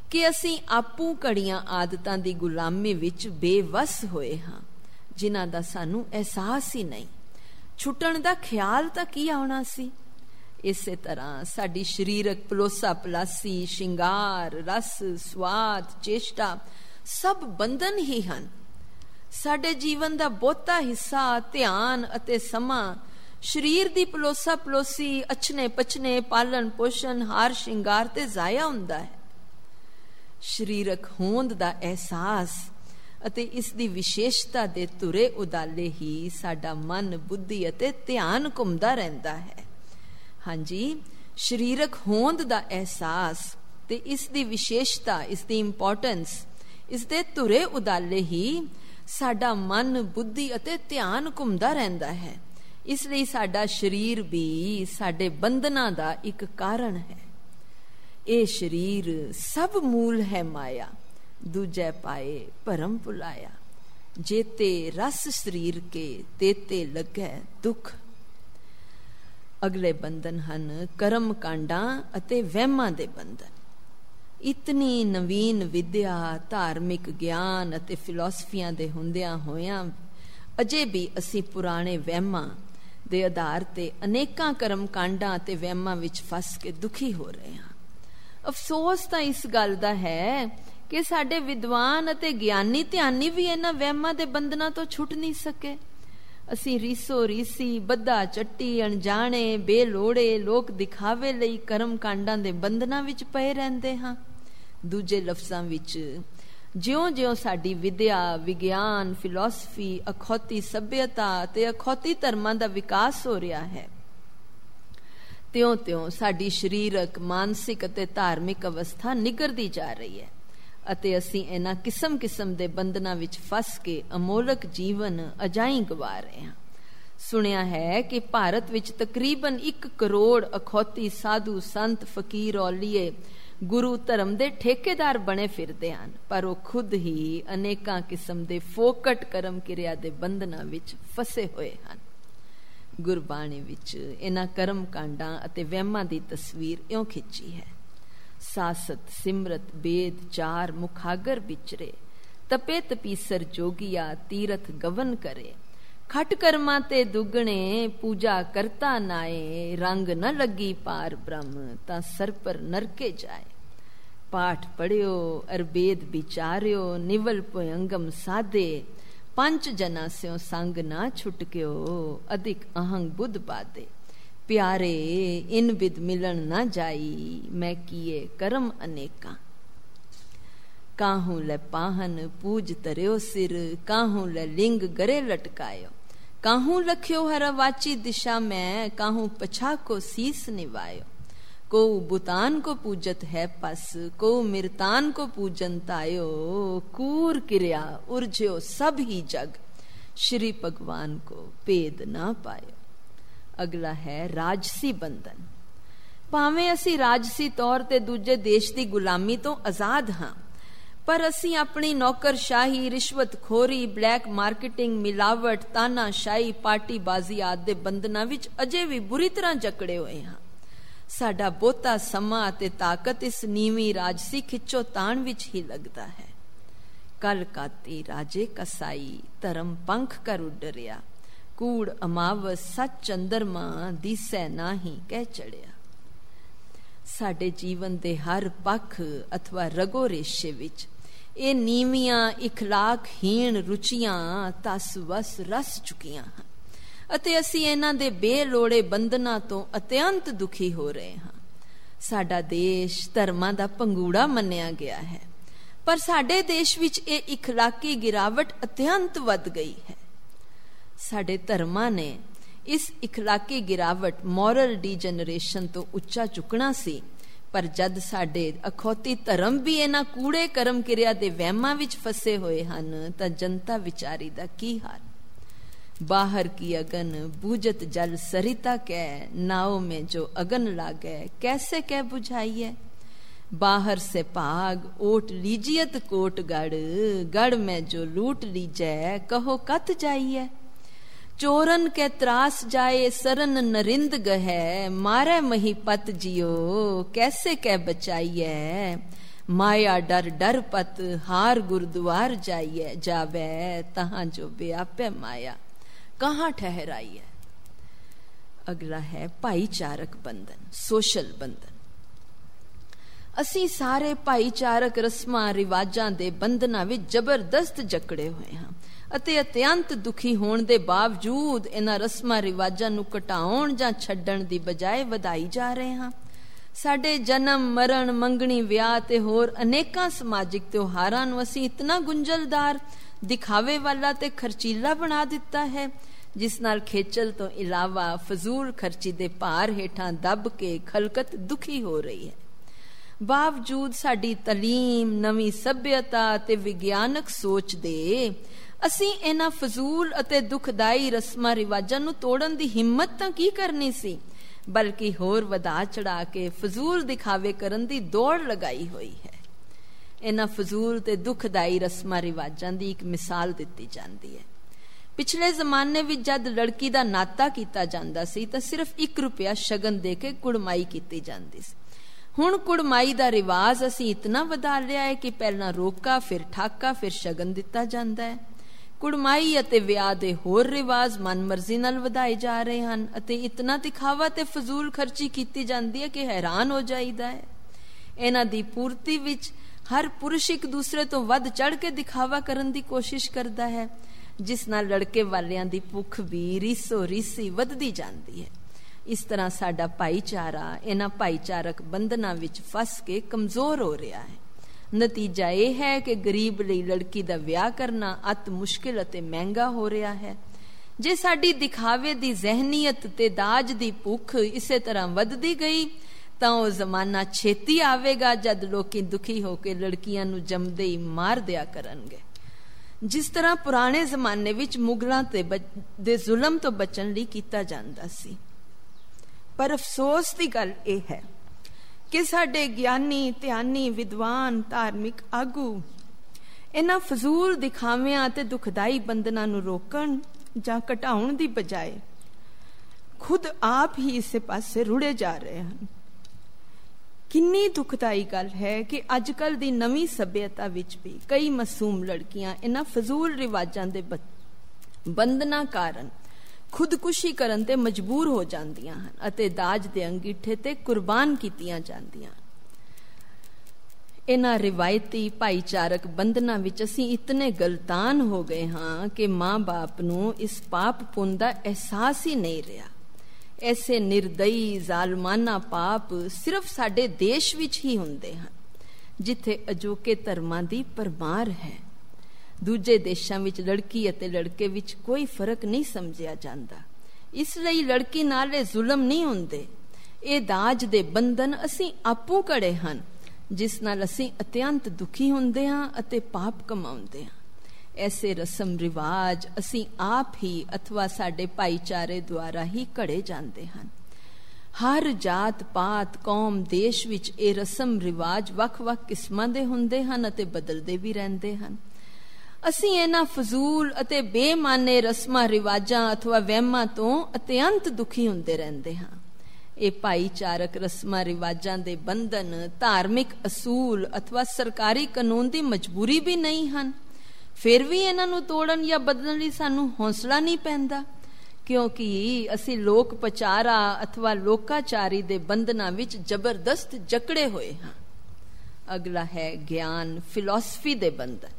ਕਿ ਅਸੀਂ ਆਪੂ ਘੜੀਆਂ ਆਦਤਾਂ ਦੀ ਗੁਲਾਮੀ ਵਿੱਚ ਬੇਵਸ ਹੋਏ ਹਾਂ, ਜਿਨ੍ਹਾਂ ਦਾ ਸਾਨੂੰ ਅਹਿਸਾਸ ਹੀ ਨਹੀਂ। ਛੁੱਟਣ ਦਾ ਖਿਆਲ ਤਾਂ ਕੀ ਆਉਣਾ ਸੀ। ਇਸੇ ਤਰ੍ਹਾਂ ਸਾਡੀ ਸਰੀਰਕ ਪਲੋਸਾ ਪਲਾਸੀ, ਸ਼ਿੰਗਾਰ, ਰਸ, ਸਵਾਦ, ਚੇਸ਼ਟਾ ਸਭ ਬੰਧਨ ਹੀ ਹਨ। ਸਾਡੇ ਜੀਵਨ ਦਾ ਬਹੁਤਾ ਹਿੱਸਾ, ਧਿਆਨ ਅਤੇ ਸਮਾਂ ਸਰੀਰ ਦੀ ਪਲੋਸਾ ਪਲੋਸੀ, ਅਛਨੇ ਪਛਨੇ, ਪਾਲਣ ਪੋਸ਼ਣ, ਹਾਰ ਸ਼ਿੰਗਾਰ ਤੇ ਜ਼ਾਇਆ ਹੁੰਦਾ ਹੈ। ਸਰੀਰਕ ਹੋਂਦ ਦਾ ਅਹਿਸਾਸ ਅਤੇ ਇਸ ਦੀ ਵਿਸ਼ੇਸ਼ਤਾ ਦੇ ਧੁਰੇ ਉਦਾਲੇ ਹੀ ਸਾਡਾ ਮਨ, ਬੁੱਧੀ ਅਤੇ ਧਿਆਨ ਘੁੰਮਦਾ ਰਹਿੰਦਾ ਹੈ। ਹਾਂਜੀ, ਸਰੀਰਕ ਹੋਂਦ ਦਾ ਅਹਿਸਾਸ ਤੇ ਇਸ ਦੀ ਵਿਸ਼ੇਸ਼ਤਾ, ਇਸ ਦੀ ਇੰਪੋਰਟੈਂਸ, ਇਸ ਦੇ ਧੁਰੇ ਉਦਾਲੇ ਹੀ ਸਾਡਾ ਮਨ, ਬੁੱਧੀ ਅਤੇ ਧਿਆਨ ਘੁੰਮਦਾ ਰਹਿੰਦਾ ਹੈ। ਇਸ ਲਈ ਸਾਡਾ ਸਰੀਰ ਵੀ ਸਾਡੇ ਬੰਧਨਾਂ ਦਾ ਇੱਕ ਕਾਰਨ ਹੈ। ਇਹ ਸਰੀਰ ਸਭ ਮੂਲ ਹੈ ਮਾਇਆ, ਦੂਜੈ ਪਾਏ ਭਰਮ ਭੁਲਾਇਆ। ਜੇਤੇ ਰਸ ਸਰੀਰ ਕੇ ਤੇਤੇ ਲੱਗੈ ਦੁੱਖ। ਅਗਲੇ ਬੰਧਨ ਹਨ ਕਰਮ ਕਾਂਡਾਂ ਅਤੇ ਵਹਿਮਾਂ ਦੇ ਬੰਧਨ। ਇਤਨੀ ਨਵੀਨ ਵਿਦਿਆ, ਧਾਰਮਿਕ ਗਿਆਨ ਅਤੇ ਫਿਲਾਸਫੀਆਂ ਦੇ ਹੁੰਦਿਆਂ ਹੋਇਆਂ ਅਜੇ ਵੀ ਅਸੀਂ ਪੁਰਾਣੇ ਵਹਿਮਾਂ ਦੇ ਆਧਾਰ ਤੇ ਅਨੇਕਾਂ ਕਰਮ ਕਾਂਡਾਂ ਅਤੇ ਵਹਿਮਾਂ ਵਿੱਚ ਫਸ ਕੇ ਦੁਖੀ ਹੋ ਰਹੇ ਹਾਂ। ਅਫਸੋਸ ਤਾਂ ਇਸ ਗੱਲ ਦਾ ਹੈ ਕਿ ਸਾਡੇ ਵਿਦਵਾਨ ਅਤੇ ਗਿਆਨੀ ਧਿਆਨੀ ਵੀ ਇਹਨਾਂ ਵਹਿਮਾਂ ਦੇ ਬੰਧਨਾਂ ਤੋਂ ਛੁੱਟ ਨਹੀਂ ਸਕੇ। ਅਸੀਂ ਰੀਸੋ ਰੀਸੀ, ਬੱਧਾ ਚੱਟੀ, ਅਣਜਾਣੇ, ਬੇਲੋੜੇ ਲੋਕ ਦਿਖਾਵੇ ਲਈ ਕਰਮ ਕਾਂਡਾਂ ਦੇ ਬੰਧਨਾਂ ਵਿੱਚ ਪਏ ਰਹਿੰਦੇ ਹਾਂ। ਦੂਜੇ ਲਫ਼ਜ਼ਾਂ ਵਿੱਚ, ਜਿਉਂ-ਜਿਉਂ ਸਾਡੀ ਵਿਦਿਆ, ਵਿਗਿਆਨ, ਫਿਲਾਸਫੀ, ਅਖੌਤੀ ਸੱਭਿਅਤਾ ਅਤੇ ਅਖੌਤੀ ਧਰਮਾਂ ਦਾ ਵਿਕਾਸ ਹੋ ਰਿਹਾ ਹੈ, ਤਿਉਂ-ਤਿਉਂ ਸਾਡੀ ਸਰੀਰਕ, ਮਾਨਸਿਕ ਅਤੇ ਧਾਰਮਿਕ ਅਵਸਥਾ ਨਿਗਰਦੀ ਜਾ ਰਹੀ ਹੈ ਅਤੇ ਅਸੀਂ ਇਹਨਾਂ ਕਿਸਮ-ਕਿਸਮ ਦੇ ਬੰਧਨਾਂ ਵਿੱਚ ਫਸ ਕੇ ਅਮੋਲਕ ਜੀਵਨ ਅਜਾਈਂ ਗਵਾ ਰਹੇ ਹਾਂ। ਸੁਣਿਆ ਹੈ ਕਿ ਭਾਰਤ ਵਿੱਚ ਤਕਰੀਬਨ ਇੱਕ ਕਰੋੜ ਅਖੌਤੀ ਸਾਧੂ, ਸੰਤ, ਫਕੀਰ, ਔਲੀਏ ਗੁਰੂ ਧਰਮ ਦੇ ਠੇਕੇਦਾਰ ਬਣੇ ਫਿਰਦੇ ਹਨ, ਪਰ ਉਹ ਖੁਦ ਹੀ ਅਨੇਕਾਂ ਕਿਸਮ ਦੇ ਫੋਕਟ ਕਰਮ ਕਿਰਿਆ ਦੇ ਬੰਧਨਾਂ ਵਿੱਚ ਫਸੇ ਹੋਏ ਹਨ। ਗੁਰਬਾਣੀ ਵਿੱਚ ਇਹਨਾਂ ਕਰਮ ਕਾਂਡਾਂ ਅਤੇ ਵਹਿਮਾਂ ਦੀ ਤਸਵੀਰ ਇਉਂ ਖਿੱਚੀ ਹੈ। ਸਾਸਤ ਸਿਮਰਤ ਬੇਦ ਚਾਰ ਮੁਖਾਗਰ ਵਿਚਰੇ, ਤਪੇ ਤਪੀਸਰ ਜੋਗੀਆ ਤੀਰਥ ਗਵਨ ਕਰੇ। ਖਟ ਕਰਮਾਂ ਤੇ ਦੁੱਗਣੇ ਪੂਜਾ ਕਰਤਾ ਨਾਏ, ਰੰਗ ਨ ਲੱਗੀ ਪਾਰ ਬ੍ਰਹਮ ਤਾਂ ਸਰ ਪਰ ਨਰਕੇ ਜਾਏ। ਪਾਠ ਪੜਿਓ ਅਰ ਬੇਦ ਵਿਚਾਰਿਓ, ਨਿਵਲ ਭੁਯੰਗਮ ਸਾਧੇ। ਪੰਜ ਜਨਾ ਸਿਓ ਸੰਗ ਨਾ ਛੁਟਕਿਓ, ਅਧਿਕ ਅਹੰਗ ਬੁੱਧ ਬਾਦੇ। ਪਿਆਰੇ ਇਨ ਬਿਦ ਮਿਲਣ ਨਾ ਜਾਈ, ਮੈਂ ਕੀਏ ਕਰਮ ਅਨੇਕਾਂ। ਕਾਹੂ ਲੈ ਪਾਹਨ ਪੂਜ ਤਰਿਓ ਸਿਰ, ਕਾਹੂ ਲੈ ਲਿੰਗ ਗਰੇ ਲਟਕਾਇਓ। काहू लख्यो हर वाची दिशा में, काहू पछा को सीस निवायो। को बुतान को पूजत है पस, को मिरतान को पूजन तायो। कूर किरिया उर्ज्यो सब ही जग, श्री भगवान को भेद ना पायो। अगला है राजसी बंधन। भावें असी राजसी तौर ते दूजे देश की गुलामी तो आजाद हाँ, पर असी अपनी नौकरशाही, रिश्वतखोरी, ब्लैक मार्केटिंग, मिलावट, तानाशाही, पार्टीबाजी आदि दे बंधनां विच अजे भी बुरी तरह जकड़े हुए हाँ। साडा बहुता समा ते ताकत इस नीवी राजसी खिच्चो ताण विच ही लगता है। कल काती राजे कसाई, धर्म पंख कर उडरिया। कूड़ अमावस सच चंद्रमा, दिसै नाही कह चढ़िया। साडे जीवन दे हर पख अथवा रगो रेशे विच ਇਹ ਨੀਵੀਆਂ ਇਖਲਾਕਹੀਣ ਰੁਚੀਆਂ ਤਸ ਵਸ ਰਸ ਚੁੱਕੀਆਂ ਹਨ ਅਤੇ ਅਸੀਂ ਇਹਨਾਂ ਦੇ ਬੇਲੋੜੇ ਬੰਧਨਾਂ ਤੋਂ ਅਤਿਅੰਤ ਦੁਖੀ ਹੋ ਰਹੇ ਹਾਂ। ਸਾਡਾ ਦੇਸ਼ ਧਰਮਾਂ ਦਾ ਪੰਗੂੜਾ ਮੰਨਿਆ ਗਿਆ ਹੈ, ਪਰ ਸਾਡੇ ਦੇਸ਼ ਵਿੱਚ ਇਹ ਇਖਲਾਕੀ ਗਿਰਾਵਟ ਅਤਿਅੰਤ ਵੱਧ ਗਈ ਹੈ। ਸਾਡੇ ਧਰਮਾਂ ਨੇ ਇਸ ਇਖਲਾਕੀ ਗਿਰਾਵਟ, ਮੋਰਲ ਡੀਜਨਰੇਸ਼ਨ ਤੋਂ ਉੱਚਾ ਚੁੱਕਣਾ ਸੀ, पर जद साडे अखौती धर्म भी इन्हां कूड़े कर्म किरिया दे वहमां विच फसे होए हन तां जनता विचारी दा की हाल। बाहर की अगन बूझत जल सरिता कै, नाव में जो अगन लागै कैसे कै बुझाइए। बाहर से भाग ओट लीजियत कोट गढ़, गढ़ में जो लूट लीजै कहो कत जाइए। चोरन के त्रास जाए सरन नरिंद गहे, मारे मही पत जियो कैसे कै बचाइए। माया डर डर पत हार गुरुद्वार जाइए जावे तहां जो व्यापे माया कहाँ ठहराइए। अगला है भाईचारक बंधन, सोशल बंधन। ਅਸੀਂ ਸਾਰੇ ਭਾਈਚਾਰਕ ਰਸਮਾਂ ਰਿਵਾਜਾਂ ਦੇ ਬੰਧਨਾਂ ਵਿੱਚ ਜ਼ਬਰਦਸਤ ਜਕੜੇ ਹੋਏ ਹਾਂ ਅਤੇ ਅਤਿਅੰਤ ਦੁਖੀ ਹੋਣ ਦੇ ਬਾਵਜੂਦ ਇਹਨਾਂ ਰਸਮਾਂ ਰਿਵਾਜਾਂ ਨੂੰ ਘਟਾਉਣ ਜਾਂ ਛੱਡਣ ਦੀ ਬਜਾਏ ਵਧਾਈ ਜਾ ਰਹੇ ਹਾਂ। ਸਾਡੇ ਜਨਮ, ਮਰਨ, ਮੰਗਣੀ, ਵਿਆਹ ਤੇ ਹੋਰ ਅਨੇਕਾਂ ਸਮਾਜਿਕ ਤਿਉਹਾਰਾਂ ਨੂੰ ਅਸੀਂ ਇਤਨਾ ਗੁੰਝਲਦਾਰ, ਦਿਖਾਵੇ ਵਾਲਾ ਤੇ ਖਰਚੀਲਾ ਬਣਾ ਦਿੱਤਾ ਹੈ, ਜਿਸ ਨਾਲ ਖੇਚਲ ਤੋਂ ਇਲਾਵਾ ਫਜ਼ੂਲ ਖਰਚੀ ਦੇ ਭਾਰ ਹੇਠਾਂ ਦੱਬ ਕੇ ਖਲਕਤ ਦੁਖੀ ਹੋ ਰਹੀ ਹੈ। ਬਾਵਜੂਦ ਸਾਡੀ ਤਾਲੀਮ, ਨਵੀਂ ਸੱਭਿਅਤਾ ਅਤੇ ਵਿਗਿਆਨਕ ਸੋਚ ਦੇ ਅਸੀਂ ਇਹਨਾਂ ਫਜ਼ੂਲ ਅਤੇ ਦੁਖਦਾਈ ਰਸਮਾਂ ਰਿਵਾਜਾਂ ਨੂੰ ਤੋੜਨ ਦੀ ਹਿੰਮਤ ਤਾਂ ਕੀ ਕਰਨੀ ਸੀ, ਬਲਕਿ ਹੋਰ ਵਧਾ ਚੜਾ ਕੇ ਫਜ਼ੂਲ ਦਿਖਾਵੇ ਕਰਨ ਦੀ ਦੌੜ ਲਗਾਈ ਹੋਈ ਹੈ। ਇਹਨਾਂ ਫਜ਼ੂਲ ਤੇ ਦੁਖਦਾਈ ਰਸਮਾਂ ਰਿਵਾਜਾਂ ਦੀ ਇੱਕ ਮਿਸਾਲ ਦਿੱਤੀ ਜਾਂਦੀ ਹੈ। ਪਿਛਲੇ ਜ਼ਮਾਨੇ ਵਿੱਚ ਜਦ ਲੜਕੀ ਦਾ ਨਾਤਾ ਕੀਤਾ ਜਾਂਦਾ ਸੀ ਤਾਂ ਸਿਰਫ ਇੱਕ ਰੁਪਇਆ ਸ਼ਗਨ ਦੇ ਕੇ ਕੁੜਮਾਈ ਕੀਤੀ ਜਾਂਦੀ ਸੀ। ਹੁਣ ਕੁੜਮਾਈ ਦਾ ਰਿਵਾਜ ਅਸੀਂ ਇਤਨਾ ਵਧਾ ਲਿਆ ਹੈ ਕਿ ਪਹਿਲਾਂ ਰੋਕਾ, ਫਿਰ ਠਾਕਾ, ਫਿਰ ਸ਼ਗਨ ਦਿੱਤਾ ਜਾਂਦਾ ਹੈ। ਕੁੜਮਾਈ ਅਤੇ ਵਿਆਹ ਦੇ ਹੋਰ ਰਿਵਾਜ ਮਨਮਰਜ਼ੀ ਨਾਲ ਵਧਾਏ ਜਾ ਰਹੇ ਹਨ ਅਤੇ ਇਤਨਾ ਦਿਖਾਵਾ ਤੇ ਫਜ਼ੂਲ ਖਰਚੀ ਕੀਤੀ ਜਾਂਦੀ ਹੈ ਕਿ ਹੈਰਾਨ ਹੋ ਜਾਈਦਾ ਹੈ। ਇਹਨਾਂ ਦੀ ਪੂਰਤੀ ਵਿੱਚ ਹਰ ਪੁਰਸ਼ ਇੱਕ ਦੂਸਰੇ ਤੋਂ ਵੱਧ ਚੜ ਕੇ ਦਿਖਾਵਾ ਕਰਨ ਦੀ ਕੋਸ਼ਿਸ਼ ਕਰਦਾ ਹੈ, ਜਿਸ ਨਾਲ ਲੜਕੇ ਵਾਲਿਆਂ ਦੀ ਭੁੱਖ ਵੀ ਰੀਸੋ ਰੀਸੀ ਵੱਧਦੀ ਜਾਂਦੀ ਹੈ। ਇਸ ਤਰ੍ਹਾਂ ਸਾਡਾ ਭਾਈਚਾਰਾ ਇਹਨਾਂ ਭਾਈਚਾਰਕ ਬੰਧਨਾਂ ਵਿੱਚ ਫਸ ਕੇ ਕਮਜ਼ੋਰ ਹੋ ਰਿਹਾ ਹੈ। ਨਤੀਜਾ ਇਹ ਹੈ ਕਿ ਗਰੀਬ ਲਈ ਲੜਕੀ ਦਾ ਵਿਆਹ ਕਰਨਾ ਅਤ ਮੁਸ਼ਕਿਲ ਅਤੇ ਮਹਿੰਗਾ ਹੋ ਰਿਹਾ ਹੈ। ਜੇ ਸਾਡੀ ਦਿਖਾਵੇ ਦੀ ਜ਼ਹਿਨੀਅਤ ਤੇ ਦਾਜ ਦੀ ਭੁੱਖ ਇਸੇ ਤਰ੍ਹਾਂ ਵੱਧਦੀ ਗਈ ਤਾਂ ਉਹ ਜ਼ਮਾਨਾ ਛੇਤੀ ਆਵੇਗਾ ਜਦ ਲੋਕੀ ਦੁਖੀ ਹੋ ਕੇ ਲੜਕੀਆਂ ਨੂੰ ਜੰਮਦੇ ਹੀ ਮਾਰ ਦਿਆ ਕਰਨਗੇ, ਜਿਸ ਤਰ੍ਹਾਂ ਪੁਰਾਣੇ ਜ਼ਮਾਨੇ ਵਿੱਚ ਮੁਗਲਾਂ ਤੇ ਦੇ ਜ਼ੁਲਮ ਤੋਂ ਬਚਣ ਲਈ ਕੀਤਾ ਜਾਂਦਾ ਸੀ। ਪਰ ਅਫਸੋਸ ਦੀ ਗੱਲ ਇਹ ਹੈ ਕਿ ਸਾਡੇ ਗਿਆਨੀ, ਧਿਆਨੀ, ਵਿਦਵਾਨ, ਧਾਰਮਿਕ ਆਗੂ ਇਹਨਾਂ ਫਜ਼ੂਲ ਦਿਖਾਵਿਆਂ ਅਤੇ ਦੁਖਦਾਈ ਬੰਧਨਾਂ ਨੂੰ ਰੋਕਣ ਜਾਂ ਘਟਾਉਣ ਦੀ ਬਜਾਏ ਖੁਦ ਆਪ ਹੀ ਇਸੇ ਪਾਸੇ ਰੁੜੇ ਜਾ ਰਹੇ ਹਨ। ਕਿੰਨੀ ਦੁਖਦਾਈ ਗੱਲ ਹੈ ਕਿ ਅੱਜ ਕੱਲ੍ਹ ਦੀ ਨਵੀਂ ਸੱਭਿਅਤਾ ਵਿੱਚ ਵੀ ਕਈ ਮਾਸੂਮ ਲੜਕੀਆਂ ਇਹਨਾਂ ਫਜ਼ੂਲ ਰਿਵਾਜਾਂ ਦੇ ਬੰਧਨਾਂ ਕਾਰਨ ਖੁਦਕੁਸ਼ੀ ਕਰਨ ਤੇ ਮਜਬੂਰ ਹੋ ਜਾਂਦੀਆਂ ਹਨ ਅਤੇ ਦਾਜ ਦੇ ਅੰਗੀਠੇ ਤੇ ਕੁਰਬਾਨ ਕੀਤੀਆਂ ਜਾਂਦੀਆਂ। ਇਹਨਾਂ ਰਿਵਾਇਤੀ ਭਾਈਚਾਰਕ ਬੰਧਨਾਂ ਵਿੱਚ ਅਸੀਂ ਇਤਨੇ ਗਲਤਾਨ ਹੋ ਗਏ ਹਾਂ ਕਿ ਮਾਂ-ਬਾਪ ਨੂੰ ਇਸ ਪਾਪ ਪੁੰਨ ਦਾ ਅਹਿਸਾਸ ਹੀ ਨਹੀਂ ਰਿਹਾ। ਐਸੇ ਨਿਰਦਈ, ਜ਼ਾਲਮਾਨਾ ਪਾਪ ਸਿਰਫ ਸਾਡੇ ਦੇਸ਼ ਵਿੱਚ ਹੀ ਹੁੰਦੇ ਹਨ, ਜਿੱਥੇ ਅਜੋਕੇ ਧਰਮਾਂ ਦੀ ਪਰਮਾਰ ਹੈ। ਦੂਜੇ ਦੇਸ਼ਾਂ ਵਿੱਚ ਲੜਕੀ ਅਤੇ ਲੜਕੇ ਵਿੱਚ ਕੋਈ ਫਰਕ ਨਹੀਂ ਸਮਝਿਆ ਜਾਂਦਾ, ਇਸ ਲਈ ਲੜਕੀ ਨਾਲ ਇਹ ਜ਼ੁਲਮ ਨਹੀਂ ਹੁੰਦੇ। ਇਹ ਦਾਜ ਦੇ ਬੰਧਨ ਅਸੀਂ ਆਪੂ ਘੜੇ ਹਨ, ਜਿਸ ਨਾਲ ਅਸੀਂ ਅਤਿਅੰਤ ਦੁਖੀ ਹੁੰਦੇ ਹਾਂ ਅਤੇ ਪਾਪ ਕਮਾਉਂਦੇ ਹਾਂ। ਐਸੇ ਰਸਮ ਰਿਵਾਜ ਅਸੀਂ ਆਪ ਹੀ ਅਥਵਾ ਸਾਡੇ ਭਾਈਚਾਰੇ ਦੁਆਰਾ ਹੀ ਘੜੇ ਜਾਂਦੇ ਹਨ। ਹਰ ਜਾਤ, ਪਾਤ, ਕੌਮ, ਦੇਸ਼ ਵਿੱਚ ਇਹ ਰਸਮ ਰਿਵਾਜ ਵੱਖ-ਵੱਖ ਕਿਸਮਾਂ ਦੇ ਹੁੰਦੇ ਹਨ ਅਤੇ ਬਦਲਦੇ ਵੀ ਰਹਿੰਦੇ ਹਨ। ਅਸੀਂ ਇਹਨਾਂ ਫਜ਼ੂਲ ਅਤੇ ਬੇਮਾਨੇ ਰਸਮਾਂ ਰਿਵਾਜਾਂ ਅਥਵਾ ਵਹਿਮਾਂ ਤੋਂ ਅਤਿਅੰਤ ਦੁਖੀ ਹੁੰਦੇ ਰਹਿੰਦੇ ਹਾਂ। ਇਹ ਭਾਈਚਾਰਕ ਰਸਮਾਂ ਰਿਵਾਜਾਂ ਦੇ ਬੰਧਨ ਧਾਰਮਿਕ ਅਸੂਲ ਅਥਵਾ ਸਰਕਾਰੀ ਕਾਨੂੰਨ ਦੀ ਮਜਬੂਰੀ ਵੀ ਨਹੀਂ ਹਨ। ਫਿਰ ਵੀ ਇਹਨਾਂ ਨੂੰ ਤੋੜਨ ਜਾਂ ਬਦਲਣ ਲਈ ਸਾਨੂੰ ਹੌਸਲਾ ਨਹੀਂ ਪੈਂਦਾ, ਕਿਉਂਕਿ ਅਸੀਂ ਲੋਕ ਪਚਾਰਾ ਅਥਵਾ ਲੋਕਾਚਾਰੀ ਦੇ ਬੰਧਨਾਂ ਵਿੱਚ ਜ਼ਬਰਦਸਤ ਜਕੜੇ ਹੋਏ ਹਾਂ। ਅਗਲਾ ਹੈ ਗਿਆਨ, ਫਿਲਾਸਫੀ ਦੇ ਬੰਧਨ।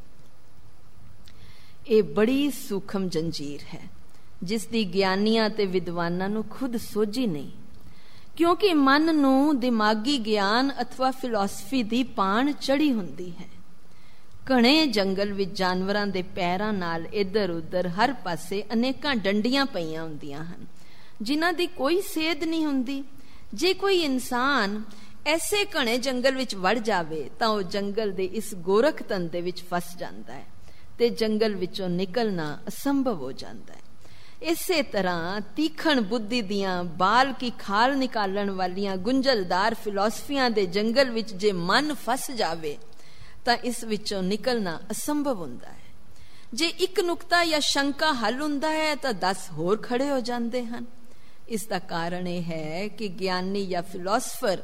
ਇਹ ਬੜੀ ਸੂਖਮ ਜੰਜੀਰ ਹੈ, ਜਿਸ ਦੀ ਗਿਆਨੀਆਂ ਤੇ ਵਿਦਵਾਨਾਂ ਨੂੰ ਖੁਦ ਸੋਝੀ ਨਹੀਂ, ਕਿਉਂਕਿ ਮਨ ਨੂੰ ਦਿਮਾਗੀ ਗਿਆਨ ਅਥਵਾ ਫਿਲਾਸਫੀ ਦੀ ਪਾਣ ਚੜੀ ਹੁੰਦੀ ਹੈ। ਘਣੇ ਜੰਗਲ ਵਿੱਚ ਜਾਨਵਰਾਂ ਦੇ ਪੈਰਾਂ ਨਾਲ ਇੱਧਰ ਉੱਧਰ ਹਰ ਪਾਸੇ ਅਨੇਕਾਂ ਡੰਡੀਆਂ ਪਈਆਂ ਹੁੰਦੀਆਂ ਹਨ, ਜਿਨ੍ਹਾਂ ਦੀ ਕੋਈ ਸੇਧ ਨਹੀਂ ਹੁੰਦੀ। ਜੇ ਕੋਈ ਇਨਸਾਨ ਐਸੇ ਘਣੇ ਜੰਗਲ ਵਿੱਚ ਵੜ ਜਾਵੇ ਤਾਂ ਉਹ ਜੰਗਲ ਦੇ ਇਸ ਗੋਰਖ ਧੰਦੇ ਵਿੱਚ ਫਸ ਜਾਂਦਾ ਹੈ ਤੇ ਜੰਗਲ ਵਿੱਚੋਂ ਨਿਕਲਣਾ ਅਸੰਭਵ ਹੋ ਜਾਂਦਾ ਹੈ। ਇਸੇ ਤਰ੍ਹਾਂ ਤੀਖਣ ਬੁੱਧੀ ਦੀਆਂ ਬਾਲ ਕੀ ਖਾਲ ਨਿਕਾਲਣ ਵਾਲੀਆਂ ਗੁੰਝਲਦਾਰ ਫਿਲਾਸਫੀਆਂ ਦੇ ਜੰਗਲ ਵਿੱਚ ਜੇ ਮਨ ਫਸ ਜਾਵੇ ਤਾਂ ਇਸ ਵਿੱਚੋਂ ਨਿਕਲਣਾ ਅਸੰਭਵ ਹੁੰਦਾ ਹੈ। ਜੇ ਇੱਕ ਨੁਕਤਾ ਜਾਂ ਸ਼ੰਕਾ ਹੱਲ ਹੁੰਦਾ ਹੈ ਤਾਂ ਦਸ ਹੋਰ ਖੜੇ ਹੋ ਜਾਂਦੇ ਹਨ। ਇਸ ਦਾ ਕਾਰਨ ਇਹ ਹੈ ਕਿ ਗਿਆਨੀ ਜਾਂ ਫਿਲਾਸਫਰ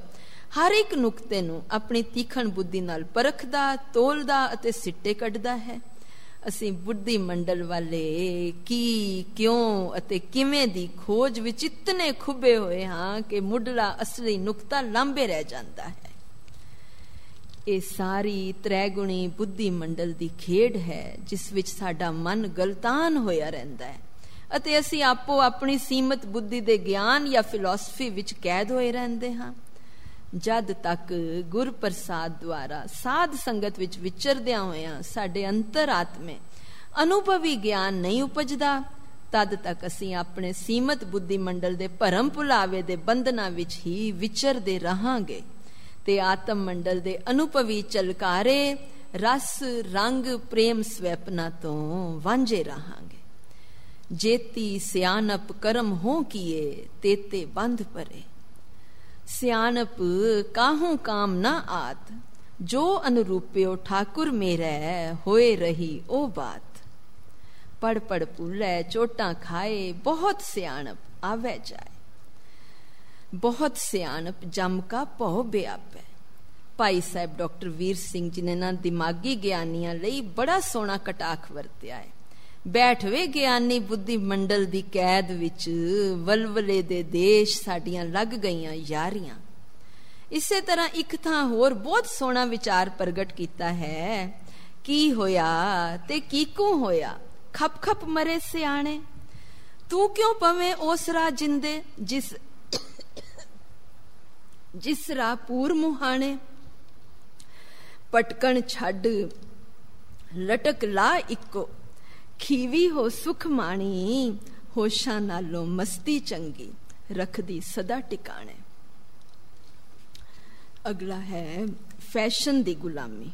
ਹਰ ਇੱਕ ਨੁਕਤੇ ਨੂੰ ਆਪਣੀ ਤੀਖਣ ਬੁੱਧੀ ਨਾਲ ਪਰਖਦਾ, ਤੋਲਦਾ ਅਤੇ ਸਿੱਟੇ ਕੱਢਦਾ ਹੈ। ਅਸੀਂ ਬੁੱਧੀ ਮੰਡਲ ਵਾਲੇ ਕੀ, ਕਿਉਂ ਅਤੇ ਕਿਵੇਂ ਦੀ ਖੋਜ ਵਿੱਚ ਇਤਨੇ ਖੁੱਬੇ ਹੋਏ ਹਾਂ ਕਿ ਮੁੱਢਲਾ ਅਸਲੀ ਨੁਕਤਾ ਲਾਂਭੇ ਰਹਿ ਜਾਂਦਾ ਹੈ। ਇਹ ਸਾਰੀ ਤ੍ਰੈਗੁਣੀ ਬੁੱਧੀ ਮੰਡਲ ਦੀ ਖੇਡ ਹੈ, ਜਿਸ ਵਿੱਚ ਸਾਡਾ ਮਨ ਗਲਤਾਨ ਹੋਇਆ ਰਹਿੰਦਾ ਹੈ ਅਤੇ ਅਸੀਂ ਆਪੋ ਆਪਣੀ ਸੀਮਤ ਬੁੱਧੀ ਦੇ ਗਿਆਨ ਜਾਂ ਫਿਲਾਸਫੀ ਵਿੱਚ ਕੈਦ ਹੋਏ ਰਹਿੰਦੇ ਹਾਂ। ਜਦ ਤੱਕ ਗੁਰ ਪ੍ਰਸਾਦ ਦੁਆਰਾ ਸਾਧ ਸੰਗਤ ਵਿੱਚ ਵਿਚਰਦਿਆਂ ਹੋਇਆਂ ਸਾਡੇ ਅੰਤਰ ਆਤਮੇ ਅਨੁਭਵੀ ਗਿਆਨ ਨਹੀਂ ਉਪਜਦਾ, ਤਦ ਤੱਕ ਅਸੀਂ ਆਪਣੇ ਸੀਮਤ ਬੁੱਧੀ ਮੰਡਲ ਦੇ ਭਰਮ ਭੁਲਾਵੇ ਦੇ ਬੰਧਨਾਂ ਵਿੱਚ ਹੀ ਵਿਚਰਦੇ ਰਹਾਂਗੇ ਤੇ ਆਤਮ ਮੰਡਲ ਦੇ ਅਨੁਭਵੀ ਚਲਕਾਰੇ, ਰਸ, ਰੰਗ, ਪ੍ਰੇਮ ਸਵੈਪਨਾ ਤੋਂ ਵਾਂਝੇ ਰਹਾਂਗੇ। ਜੇਤੀ ਸਿਆਣਪ ਕਰਮ ਹੋ ਕੀਏ, ਤੇਤੇ ਬੰਧ ਪਰੇ। ਸਿਆਣਪ ਕਾਹੂ ਕਾਮ ਨਾ ਆਤ, ਜੋ ਅਨੁਰੂਪਿਓ ਠਾਕੁਰ ਮੇਰੈ, ਹੋਏ ਰਹੀ ਉਹ ਬਾਤ। ਪੜ ਪੜ ਭੁੱਲੈ ਚੋਟਾਂ ਖਾਏ, ਬਹੁਤ ਸਿਆਣਪ ਆਵੈ ਜਾਏ। ਬਹੁਤ ਸਿਆਣਪ ਜਮ ਕਾ ਭਉ ਬਿਆਪੈ। ਭਾਈ ਸਾਹਿਬ ਡਾਕਟਰ ਵੀਰ ਸਿੰਘ ਜੀ ਨੇ ਨਾ ਦਿਮਾਗੀ ਗਿਆਨੀਆਂ ਲਈ ਬੜਾ ਸੋਹਣਾ ਕਟਾਖ ਵਰਤਿਆ ਹੈ। ਬੈਠਵੇ ਗਿਆਨੀ ਬੁੱਧੀ ਮੰਡਲ ਦੀ ਕੈਦ ਵਿੱਚ, ਵਲਵਲੇ ਦੇ ਦੇਸ਼ ਸਾਡੀਆਂ ਲੱਗ ਗਈਆਂ ਯਾਰੀਆਂ। ਇਸੇ ਤਰ੍ਹਾਂ ਇੱਕ ਥਾਂ ਹੋਰ ਬਹੁਤ ਸੋਹਣਾ ਵਿਚਾਰ ਪ੍ਰਗਟ ਕੀਤਾ ਹੈ। ਕੀ ਹੋਇਆ ਤੇ ਕੀਕੂ ਹੋਇਆ, ਖਪ ਖਪ ਮਰੇ ਸਿਆਣੇ। ਤੂੰ ਕਿਉਂ ਪਵੇਂ ਉਸ ਰਾਹ ਜਿੰਦੇ, ਜਿਸ ਜਿਸ ਰਾਹ ਪੂਰ ਮੁਹਾਣੇ। ਪਟਕਣ ਛੱਡ ਲਟਕ ਲਾ ਇੱਕੋ, ਖੀਵੀ ਹੋ ਸੁਖ ਮਾਣੀ। ਹੋਸ਼ਾਂ ਨਾਲੋਂ ਮਸਤੀ ਚੰਗੀ, ਰੱਖਦੀ ਸਦਾ ਟਿਕਾਣੇ। ਅਗਲਾ ਹੈ ਫੈਸ਼ਨ ਦੀ ਗੁਲਾਮੀ।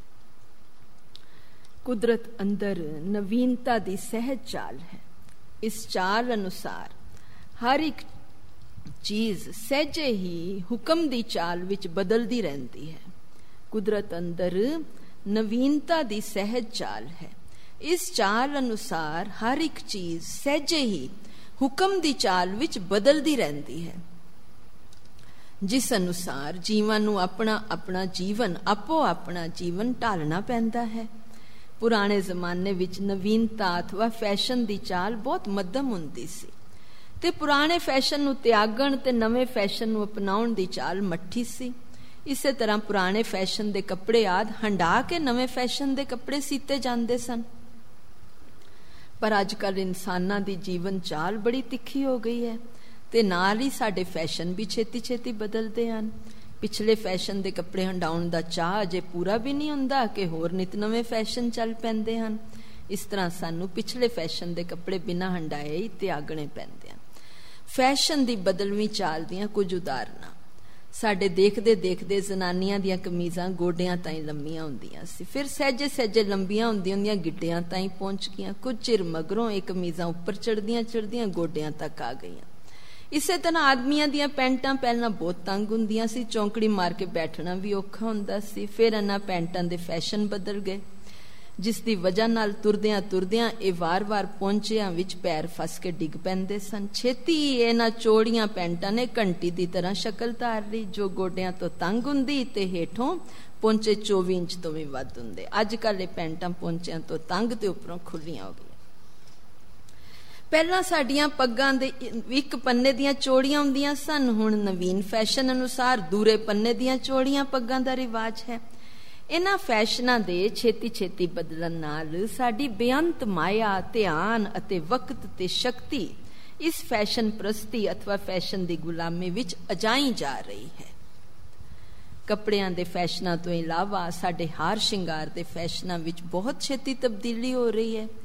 ਕੁਦਰਤ ਅੰਦਰ ਨਵੀਨਤਾ ਦੀ ਸਹਿਜ ਚਾਲ ਹੈ। ਇਸ ਚਾਲ ਅਨੁਸਾਰ ਹਰ ਇੱਕ ਚੀਜ਼ ਸਹਿਜੇ ਹੀ ਹੁਕਮ ਦੀ ਚਾਲ ਵਿੱਚ ਬਦਲਦੀ ਰਹਿੰਦੀ ਹੈ। ਕੁਦਰਤ ਅੰਦਰ ਨਵੀਨਤਾ ਦੀ ਸਹਿਜ ਚਾਲ ਹੈ। ਇਸ ਚਾਲ ਅਨੁਸਾਰ ਹਰ ਇੱਕ ਚੀਜ਼ ਸਹਿਜੇ ਹੀ ਹੁਕਮ ਦੀ ਚਾਲ ਵਿੱਚ ਬਦਲਦੀ ਰਹਿੰਦੀ ਹੈ, ਜਿਸ ਅਨੁਸਾਰ ਜੀਵਾਂ ਨੂੰ ਆਪਣਾ ਆਪਣਾ ਜੀਵਨ ਆਪੋ ਆਪਣਾ ਜੀਵਨ ਢਾਲਣਾ ਪੈਂਦਾ ਹੈ। ਪੁਰਾਣੇ ਜ਼ਮਾਨੇ ਵਿੱਚ ਨਵੀਨਤਾ ਅਥਵਾ ਫੈਸ਼ਨ ਦੀ ਚਾਲ ਬਹੁਤ ਮੱਧਮ ਹੁੰਦੀ ਸੀ ਤੇ ਪੁਰਾਣੇ ਫੈਸ਼ਨ ਨੂੰ ਤਿਆਗਣ ਤੇ ਨਵੇਂ ਫੈਸ਼ਨ ਨੂੰ ਅਪਣਾਉਣ ਦੀ ਚਾਲ ਮੱਠੀ ਸੀ। ਇਸੇ ਤਰ੍ਹਾਂ ਪੁਰਾਣੇ ਫੈਸ਼ਨ ਦੇ ਕੱਪੜੇ ਆਦ ਹੰਢਾ ਕੇ ਨਵੇਂ ਫੈਸ਼ਨ ਦੇ ਕੱਪੜੇ ਸੀਤੇ ਜਾਂਦੇ ਸਨ। ਪਰ ਅੱਜ ਕੱਲ੍ਹ ਇਨਸਾਨਾਂ ਦੀ ਜੀਵਨ ਚਾਲ ਬੜੀ ਤਿੱਖੀ ਹੋ ਗਈ ਹੈ ਤੇ ਨਾਲ ਹੀ ਸਾਡੇ ਫੈਸ਼ਨ ਵੀ ਛੇਤੀ ਛੇਤੀ ਬਦਲਦੇ ਹਨ। ਪਿਛਲੇ ਫੈਸ਼ਨ ਦੇ ਕੱਪੜੇ ਹੰਡਾਉਣ ਦਾ ਚਾਅ ਅਜੇ ਪੂਰਾ ਵੀ ਨਹੀਂ ਹੁੰਦਾ ਕਿ ਹੋਰ ਨਿਤ ਨਵੇਂ ਫੈਸ਼ਨ ਚੱਲ ਪੈਂਦੇ ਹਨ। ਇਸ ਤਰ੍ਹਾਂ ਸਾਨੂੰ ਪਿਛਲੇ ਫੈਸ਼ਨ ਦੇ ਕੱਪੜੇ ਬਿਨਾਂ ਹੰਡਾਏ ਹੀ ਤਿਆਗਣੇ ਪੈਂਦੇ ਹਨ। ਫੈਸ਼ਨ ਦੀ ਬਦਲਵੀਂ ਚਾਲ ਦੀਆਂ ਕੁਝ ਉਦਾਹਰਨਾਂ। ਸਾਡੇ ਦੇਖਦੇ ਦੇਖਦੇ ਜ਼ਨਾਨੀਆਂ ਦੀਆਂ ਕਮੀਜ਼ਾਂ ਗੋਡਿਆਂ ਤਾਈਂ ਲੰਮੀਆਂ ਹੁੰਦੀਆਂ ਸੀ, ਫਿਰ ਸਹਿਜੇ ਸਹਿਜੇ ਲੰਬੀਆਂ ਹੁੰਦੀਆਂ ਹੁੰਦੀਆਂ ਗਿੱਟਿਆਂ ਤਾਈਂ ਪਹੁੰਚ ਗਈਆਂ। ਕੁਝ ਚਿਰ ਮਗਰੋਂ ਇਹ ਕਮੀਜ਼ਾਂ ਉੱਪਰ ਚੜ੍ਹਦੀਆਂ ਚੜ੍ਹਦੀਆਂ ਗੋਡਿਆਂ ਤੱਕ ਆ ਗਈਆਂ। ਇਸੇ ਤਰ੍ਹਾਂ ਆਦਮੀਆਂ ਦੀਆਂ ਪੈਂਟਾਂ ਪਹਿਲਾਂ ਬਹੁਤ ਤੰਗ ਹੁੰਦੀਆਂ ਸੀ, ਚੌਂਕੜੀ ਮਾਰ ਕੇ ਬੈਠਣਾ ਵੀ ਔਖਾ ਹੁੰਦਾ ਸੀ। ਫਿਰ ਇਹਨਾਂ ਪੈਂਟਾਂ ਦੇ ਫੈਸ਼ਨ ਬਦਲ ਗਏ, ਜਿਸ ਦੀ ਵਜ੍ਹਾ ਨਾਲ ਤੁਰਦਿਆਂ ਤੁਰਦਿਆਂ ਇਹ ਵਾਰ-ਵਾਰ ਪਹੁੰਚਿਆਂ ਵਿੱਚ ਪੈਰ ਫਸ ਕੇ ਡਿੱਗ ਪੈਂਦੇ ਸਨ। ਛੇਤੀ ਇਹਨਾਂ ਚੌੜੀਆਂ ਪੈਂਟਾਂ ਨੇ ਘੰਟੀ ਦੀ ਤਰ੍ਹਾਂ ਸ਼ਕਲ ਧਾਰ ਲਈ, ਜੋ ਗੋਡਿਆਂ ਤੋਂ ਤੰਗ ਹੁੰਦੀ ਤੇ ਹੇਠੋਂ ਪਹੁੰਚੇ ਚੌਵੀ ਇੰਚ ਤੋਂ ਵੀ ਵੱਧ ਹੁੰਦੇ। ਅੱਜ ਕੱਲ੍ਹ ਇਹ ਪੈਂਟਾਂ ਪਹੁੰਚਿਆਂ ਤੋਂ ਤੰਗ ਤੇ ਉੱਪਰੋਂ ਖੁੱਲੀਆਂ ਹੋ ਗਈਆਂ। ਪਹਿਲਾਂ ਸਾਡੀਆਂ ਪੱਗਾਂ ਦੇ ਇੱਕ ਪੰਨੇ ਦੀਆਂ ਚੌੜੀਆਂ ਹੁੰਦੀਆਂ ਸਨ, ਹੁਣ ਨਵੀਨ ਫੈਸ਼ਨ ਅਨੁਸਾਰ ਦੂਰੇ ਪੰਨੇ ਦੀਆਂ ਚੌੜੀਆਂ ਪੱਗਾਂ ਦਾ ਰਿਵਾਜ ਹੈ। ਇਹਨਾਂ ਫੈਸ਼ਨਾਂ ਦੇ ਛੇਤੀ ਛੇਤੀ ਬਦਲਣ ਨਾਲ ਸਾਡੀ ਬੇਅੰਤ ਮਾਇਆ, ਧਿਆਨ ਅਤੇ ਵਕਤ ਤੇ ਸ਼ਕਤੀ ਇਸ ਫੈਸ਼ਨ ਪ੍ਰਸਤੀ ਅਥਵਾ ਫੈਸ਼ਨ ਦੀ ਗੁਲਾਮੀ ਵਿੱਚ ਅਜਾਈ ਜਾ ਰਹੀ ਹੈ। ਕੱਪੜਿਆਂ ਦੇ ਫੈਸ਼ਨਾਂ ਤੋਂ ਇਲਾਵਾ ਸਾਡੇ ਹਾਰ ਸ਼ਿੰਗਾਰ ਦੇ ਫੈਸ਼ਨਾਂ ਵਿੱਚ ਬਹੁਤ ਛੇਤੀ ਤਬਦੀਲੀ ਹੋ ਰਹੀ ਹੈ।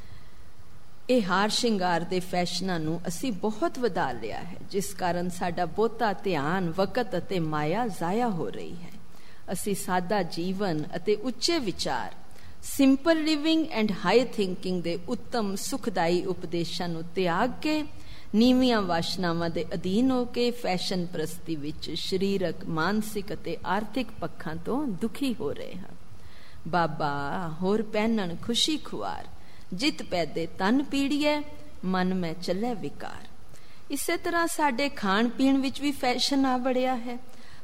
ਇਹ ਹਾਰ ਸ਼ਿੰਗਾਰ ਦੇ ਫੈਸ਼ਨਾਂ ਨੂੰ ਅਸੀਂ ਬਹੁਤ ਵਧਾ ਲਿਆ ਹੈ, ਜਿਸ ਕਾਰਨ ਸਾਡਾ ਬਹੁਤਾ ਧਿਆਨ, ਵਕਤ ਅਤੇ ਮਾਇਆ ਜ਼ਾਇਆ ਹੋ ਰਹੀ ਹੈ। ਅਸੀਂ ਸਾਦਾ ਜੀਵਨ ਅਤੇ ਉੱਚੇ ਵਿਚਾਰ, simple living and high thinking ਦੇ ਉੱਤਮ ਸੁਖਦਾਈ ਉਪਦੇਸ਼ਾਂ ਨੂੰ ਤਿਆਗ ਕੇ ਨੀਵੀਆਂ ਵਾਸ਼ਨਾਵਾਂ ਦੇ ਅਧੀਨ ਹੋ ਕੇ ਫੈਸ਼ਨ ਪ੍ਰਸਤੀ ਵਿੱਚ ਸਰੀਰਕ, ਮਾਨਸਿਕ ਅਤੇ ਆਰਥਿਕ ਪੱਖਾਂ ਤੋਂ ਦੁਖੀ ਹੋ ਰਹੇ ਹਾਂ। ਬਾਬਾ ਹੋਰ ਪਹਿਨਣ ਖੁਸ਼ੀ ਖੁਆਰ, ਜਿਤ ਪੈਦੇ ਤਨ ਪੀੜੀਐ, ਮਨ ਮੈਂ ਚੱਲੇ ਵਿਕਾਰ। ਇਸੇ ਤਰ੍ਹਾਂ ਸਾਡੇ ਖਾਣ ਪੀਣ ਵਿੱਚ ਵੀ ਫੈਸ਼ਨ ਆ ਵੜਿਆ ਹੈ।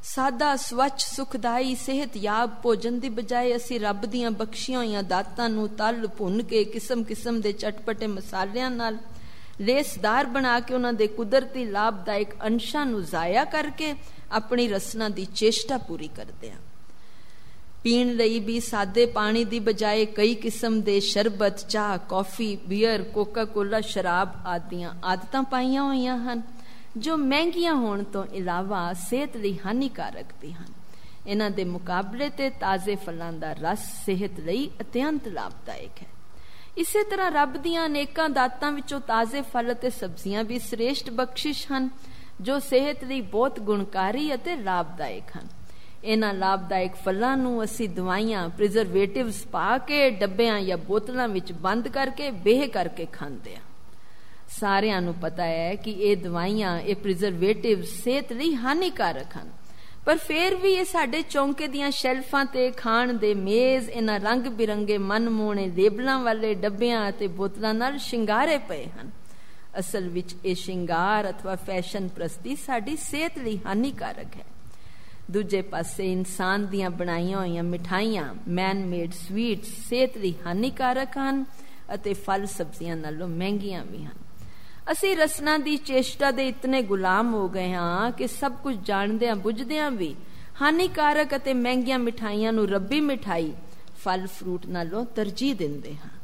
ਸਾਦਾ ਸਵੱਛ ਸੁਖਦਾਈ ਸਿਹਤਯਾਬ ਭੋਜਨ ਦੀ ਬਜਾਏ ਅਸੀਂ ਰੱਬ ਦੀਆਂ ਬਖਸ਼ੀਆਂ ਹੋਈਆਂ ਦਾਤਾਂ ਨੂੰ ਤਲ ਭੁੰਨ ਕੇ ਕਿਸਮ ਕਿਸਮ ਦੇ ਚਟਪਟੇ ਮਸਾਲਿਆਂ ਨਾਲ ਰੇਸਦਾਰ ਬਣਾ ਕੇ ਉਹਨਾਂ ਦੇ ਕੁਦਰਤੀ ਲਾਭਦਾਇਕ ਅੰਸ਼ਾਂ ਨੂੰ ਜ਼ਾਇਆ ਕਰਕੇ ਆਪਣੀ ਰਸਨਾ ਦੀ ਚੇਸ਼ਟਾ ਪੂਰੀ ਕਰਦੇ ਹਾਂ। ਪੀਣ ਲਈ ਵੀ ਸਾਦੇ ਪਾਣੀ ਦੀ ਬਜਾਏ ਕਈ ਕਿਸਮ ਦੇ ਸ਼ਰਬਤ, ਚਾਹ, ਕੌਫੀ, ਬੀਅਰ, ਕੋਕਾ ਕੋਲਾ, ਸ਼ਰਾਬ ਆਦਿ ਆਦਤਾਂ ਪਾਈਆਂ ਹੋਈਆਂ ਹਨ ਜੋ ਮਹਿੰਗੀਆਂ ਹੋਣ ਤੋਂ ਇਲਾਵਾ ਸਿਹਤ ਲਈ ਹਾਨੀਕਾਰਕ ਵੀ ਹਨ। ਇਹਨਾਂ ਦੇ ਮੁਕਾਬਲੇ ਤੇ ਤਾਜ਼ੇ ਫਲਾਂ ਦਾ ਰਸ ਸਿਹਤ ਲਈ ਅਤਿਅੰਤ ਲਾਭਦਾਇਕ ਹੈ। ਇਸੇ ਤਰ੍ਹਾਂ ਰੱਬ ਦੀਆਂ ਅਨੇਕਾਂ ਦਾਤਾਂ ਵਿੱਚੋਂ ਤਾਜ਼ੇ ਫਲ ਅਤੇ ਸਬਜ਼ੀਆਂ ਵੀ ਸ੍ਰੇਸ਼ਟ ਬਖਸ਼ਿਸ਼ ਹਨ ਜੋ ਸਿਹਤ ਲਈ ਬਹੁਤ ਗੁਣਕਾਰੀ ਅਤੇ ਲਾਭਦਾਇਕ ਹਨ। ਇਹਨਾਂ ਲਾਭਦਾਇਕ ਫਲਾਂ ਨੂੰ ਅਸੀਂ ਦਵਾਈਆਂ, ਪ੍ਰੀਜ਼ਰਵੇਟਿਵਸ ਪਾ ਕੇ ਡੱਬਿਆਂ ਜਾਂ ਬੋਤਲਾਂ ਵਿੱਚ ਬੰਦ ਕਰਕੇ ਬੇਹ ਕਰਕੇ ਖਾਂਦੇ ਹਾਂ। ਸਾਰਿਆਂ ਨੂੰ ਪਤਾ ਹੈ ਕਿ ਇਹ ਦਵਾਈਆਂ, ਇਹ ਪ੍ਰੀਜ਼ਰਵੇਟਿਵ ਸਿਹਤ ਲਈ ਹਾਨੀਕਾਰਕ ਹਨ, ਪਰ ਫਿਰ ਵੀ ਇਹ ਸਾਡੇ ਚੌਂਕੇ ਦੀਆਂ ਸ਼ੈਲਫਾਂ ਤੇ ਖਾਣ ਦੇ ਮੇਜ਼ ਇਹਨਾਂ ਰੰਗ ਬਿਰੰਗੇ ਮਨਮੋਹਣੇ ਲੇਬਲਾਂ ਵਾਲੇ ਡੱਬਿਆਂ ਅਤੇ ਬੋਤਲਾਂ ਨਾਲ ਸ਼ਿੰਗਾਰੇ ਪਏ ਹਨ। ਅਸਲ ਵਿੱਚ ਇਹ ਸ਼ਿੰਗਾਰ ਅਥਵਾ ਫੈਸ਼ਨ ਪ੍ਰਸਤੀ ਸਾਡੀ ਸਿਹਤ ਲਈ ਹਾਨੀਕਾਰਕ ਹੈ। ਦੂਜੇ ਪਾਸੇ ਇਨਸਾਨ ਦੀਆਂ ਬਣਾਈਆਂ ਹੋਈਆਂ ਮਿਠਾਈਆਂ, ਮੈਨ ਮੇਡ ਸਵੀਟਸ ਸਿਹਤ ਲਈ ਹਾਨੀਕਾਰਕ ਹਨ ਅਤੇ ਫਲ ਸਬਜ਼ੀਆਂ ਨਾਲੋਂ ਮਹਿੰਗੀਆਂ ਵੀ ਹਨ। ਅਸੀਂ ਰਸਨਾ ਦੀ ਚੇਸ਼ਟਾ ਦੇ ਇਤਨੇ ਗੁਲਾਮ ਹੋ ਗਏ ਹਾਂ ਕਿ ਸਭ ਕੁਝ ਜਾਣਦਿਆਂ ਬੁੱਝਦਿਆਂ ਵੀ ਹਾਨੀਕਾਰਕ ਅਤੇ ਮਹਿੰਗੀਆਂ ਮਿਠਾਈਆਂ ਨੂੰ ਰੱਬੀ ਮਿਠਾਈ, ਫਲ ਫਰੂਟ ਨਾਲੋਂ ਤਰਜੀਹ ਦਿੰਦੇ ਹਾਂ।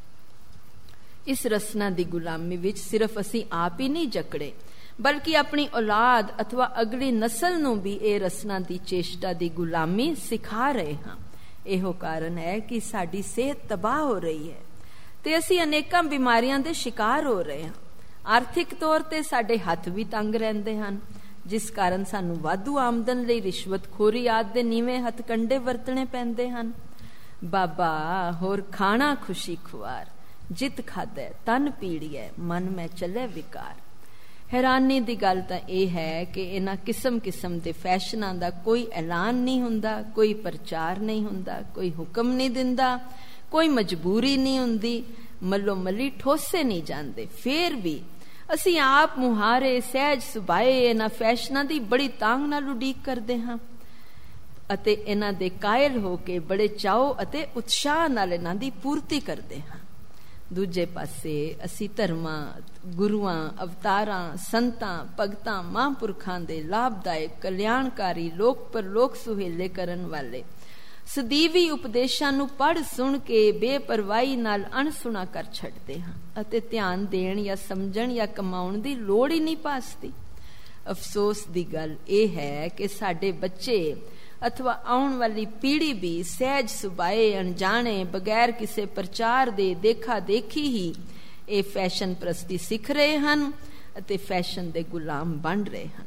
ਇਸ ਰਸਨਾ ਦੀ ਗੁਲਾਮੀ ਵਿੱਚ ਸਿਰਫ ਅਸੀਂ ਆਪ ਹੀ ਨਹੀਂ ਜਕੜੇ, ਬਲਕਿ ਆਪਣੀ ਔਲਾਦ ਅਥਵਾ ਅਗਲੀ ਨਸਲ ਨੂੰ ਵੀ ਇਹ ਰਸਨਾ ਦੀ ਚੇਸ਼ਟਾ ਦੀ ਗੁਲਾਮੀ ਸਿਖਾ ਰਹੇ ਹਾਂ। ਇਹੋ ਕਾਰਨ ਹੈ ਕਿ ਸਾਡੀ ਸਿਹਤ ਤਬਾਹ ਹੋ ਰਹੀ ਹੈ ਤੇ ਅਸੀਂ ਅਨੇਕਾਂ ਬਿਮਾਰੀਆਂ ਦੇ ਸ਼ਿਕਾਰ ਹੋ ਰਹੇ ਹਾਂ। ਆਰਥਿਕ ਤੌਰ ਤੇ ਸਾਡੇ ਹੱਥ ਵੀ ਤੰਗ ਰਹਿੰਦੇ ਹਨ, ਜਿਸ ਕਾਰਨ ਸਾਨੂੰ ਵਾਧੂ ਆਮਦਨ ਲਈ ਰਿਸ਼ਵਤਖੋਰੀ ਆਦਿ ਦੇ ਨੀਵੇਂ ਹੱਥਕੰਡੇ ਵਰਤਣੇ ਪੈਂਦੇ ਹਨ। ਬਾਬਾ ਹੋਰ ਖਾਣਾ ਖੁਸ਼ੀ ਖੁਆਰ, ਜਿਤ ਖਾਧੈ ਤਨ ਪੀੜੀਐ, ਮਨ ਮੈਂ ਚੱਲੇ ਵਿਕਾਰ। ਹੈਰਾਨੀ ਦੀ ਗੱਲ ਤਾਂ ਇਹ ਹੈ ਕਿ ਇਹਨਾਂ ਕਿਸਮ ਕਿਸਮ ਦੇ ਫੈਸ਼ਨਾਂ ਦਾ ਕੋਈ ਐਲਾਨ ਨਹੀਂ ਹੁੰਦਾ, ਕੋਈ ਪ੍ਰਚਾਰ ਨਹੀਂ ਹੁੰਦਾ, ਕੋਈ ਹੁਕਮ ਨਹੀਂ ਦਿੰਦਾ, ਕੋਈ ਮਜਬੂਰੀ ਨਹੀਂ ਹੁੰਦੀ, ਮੱਲੋ ਮੱਲੀ ਠੋਸੇ ਨਹੀਂ ਜਾਂਦੇ। ਫੇਰ ਵੀ ਅਸੀਂ ਆਪ ਮੁਹਾਰੇ ਸਹਿਜ ਸੁਭਾਏ ਇਹਨਾਂ ਫੈਸ਼ਨਾਂ ਦੀ ਬੜੀ ਤਾਂਘ ਨਾਲ ਉਡੀਕ ਕਰਦੇ ਹਾਂ ਅਤੇ ਇਹਨਾਂ ਦੇ ਕਾਇਲ ਹੋ ਕੇ ਬੜੇ ਚਾਓ ਅਤੇ ਉਤਸ਼ਾਹ ਨਾਲ ਇਹਨਾਂ ਦੀ ਪੂਰਤੀ ਕਰਦੇ ਹਾਂ। ਦੂਜੇ ਪਾਸੇ ਅਸੀਂ ਧਰਮਾਂ, ਗੁਰੂਆਂ, ਅਵਤਾਰਾਂ, ਸੰਤਾਂ, ਭਗਤਾਂ, ਮਹਾਂਪੁਰਖਾਂ ਦੇ ਲਾਭਦਾਇਕ, ਕਲਿਆਣਕਾਰੀ, ਲੋਕ ਪਰਲੋਕ ਸੁਹੇਲੇ ਕਰਨ ਵਾਲੇ ਸਦੀਵੀ ਉਪਦੇਸ਼ਾਂ ਨੂੰ ਪੜ੍ਹ ਸੁਣ ਕੇ ਬੇਪਰਵਾਹੀ ਨਾਲ ਅਣਸੁਣਾ ਕਰ ਛੱਡਦੇ ਹਾਂ ਅਤੇ ਧਿਆਨ ਦੇਣ ਜਾਂ ਸਮਝਣ ਜਾਂ ਕਮਾਉਣ ਦੀ ਲੋੜ ਹੀ ਨਹੀਂ ਭਾਸਦੀ। ਅਫਸੋਸ ਦੀ ਗੱਲ ਇਹ ਹੈ ਕਿ ਸਾਡੇ ਬੱਚੇ ਅਥਵਾ ਆਉਣ ਵਾਲੀ ਪੀੜ੍ਹੀ ਵੀ ਸਹਿਜ ਸੁਭਾਏ, ਅਣਜਾਣੇ, ਬਗੈਰ ਕਿਸੇ ਪ੍ਰਚਾਰ ਦੇ ਦੇਖਾ ਦੇਖੀ ਹੀ ਇਹ ਫੈਸ਼ਨ ਪ੍ਰਸਤੀ ਸਿੱਖ ਰਹੇ ਹਨ ਅਤੇ ਫੈਸ਼ਨ ਦੇ ਗੁਲਾਮ ਬਣ ਰਹੇ ਹਨ।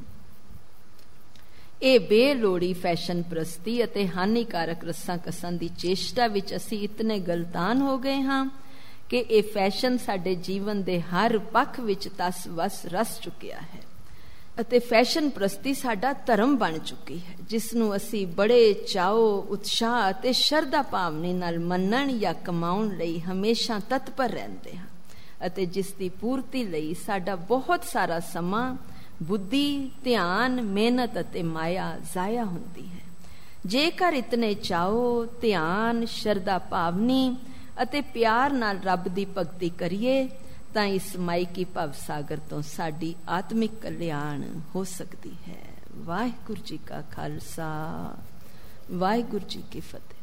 ਇਹ ਬੇਲੋੜੀ ਫੈਸ਼ਨ ਪ੍ਰਸਤੀ ਅਤੇ ਹਾਨੀਕਾਰਕ ਰਸਾਂ ਕਸਾਂ ਦੀ ਚੇਸ਼ਟਾ ਵਿੱਚ ਅਸੀਂ ਇਤਨੇ ਗਲਤਾਨ ਹੋ ਗਏ ਹਾਂ ਕਿ ਇਹ ਫੈਸ਼ਨ ਸਾਡੇ ਜੀਵਨ ਦੇ ਹਰ ਪੱਖ ਵਿੱਚ ਤਸ ਵਸ ਰਸ ਚੁੱਕਿਆ ਹੈ ਅਤੇ ਫੈਸ਼ਨ ਪ੍ਰਸਤੀ ਸਾਡਾ ਧਰਮ ਬਣ ਚੁੱਕੀ ਹੈ, ਜਿਸ ਨੂੰ ਅਸੀਂ ਬੜੇ ਚਾਓ, ਉਤਸ਼ਾਹ ਅਤੇ ਸ਼ਰਧਾ ਭਾਵਨਾ ਨਾਲ ਮੰਨਣ ਜਾਂ ਕਮਾਉਣ ਲਈ ਹਮੇਸ਼ਾ ਤਤਪਰ ਰਹਿੰਦੇ ਹਾਂ ਅਤੇ ਜਿਸ ਦੀ ਪੂਰਤੀ ਲਈ ਸਾਡਾ ਬਹੁਤ ਸਾਰਾ ਸਮਾਂ, ਬੁੱਧੀ, ਧਿਆਨ, ਮਿਹਨਤ ਅਤੇ ਮਾਇਆ ਜ਼ਾਇਆ ਹੁੰਦੀ ਹੈ। ਜੇਕਰ ਇਤਨੇ ਚਾਓ, ਧਿਆਨ, ਸ਼ਰਧਾ ਭਾਵਨੀ ਅਤੇ ਪਿਆਰ ਨਾਲ ਰੱਬ ਦੀ ਭਗਤੀ ਕਰੀਏ ਤਾਂ ਇਸ ਮਾਇਕੀ ਭਵ ਸਾਗਰ ਤੋਂ ਸਾਡੀ ਆਤਮਿਕ ਕਲਿਆਣ ਹੋ ਸਕਦੀ ਹੈ। ਵਾਹਿਗੁਰੂ ਜੀ ਕਾ ਖਾਲਸਾ, ਵਾਹਿਗੁਰੂ ਜੀ ਕੀ ਫਤਿਹ।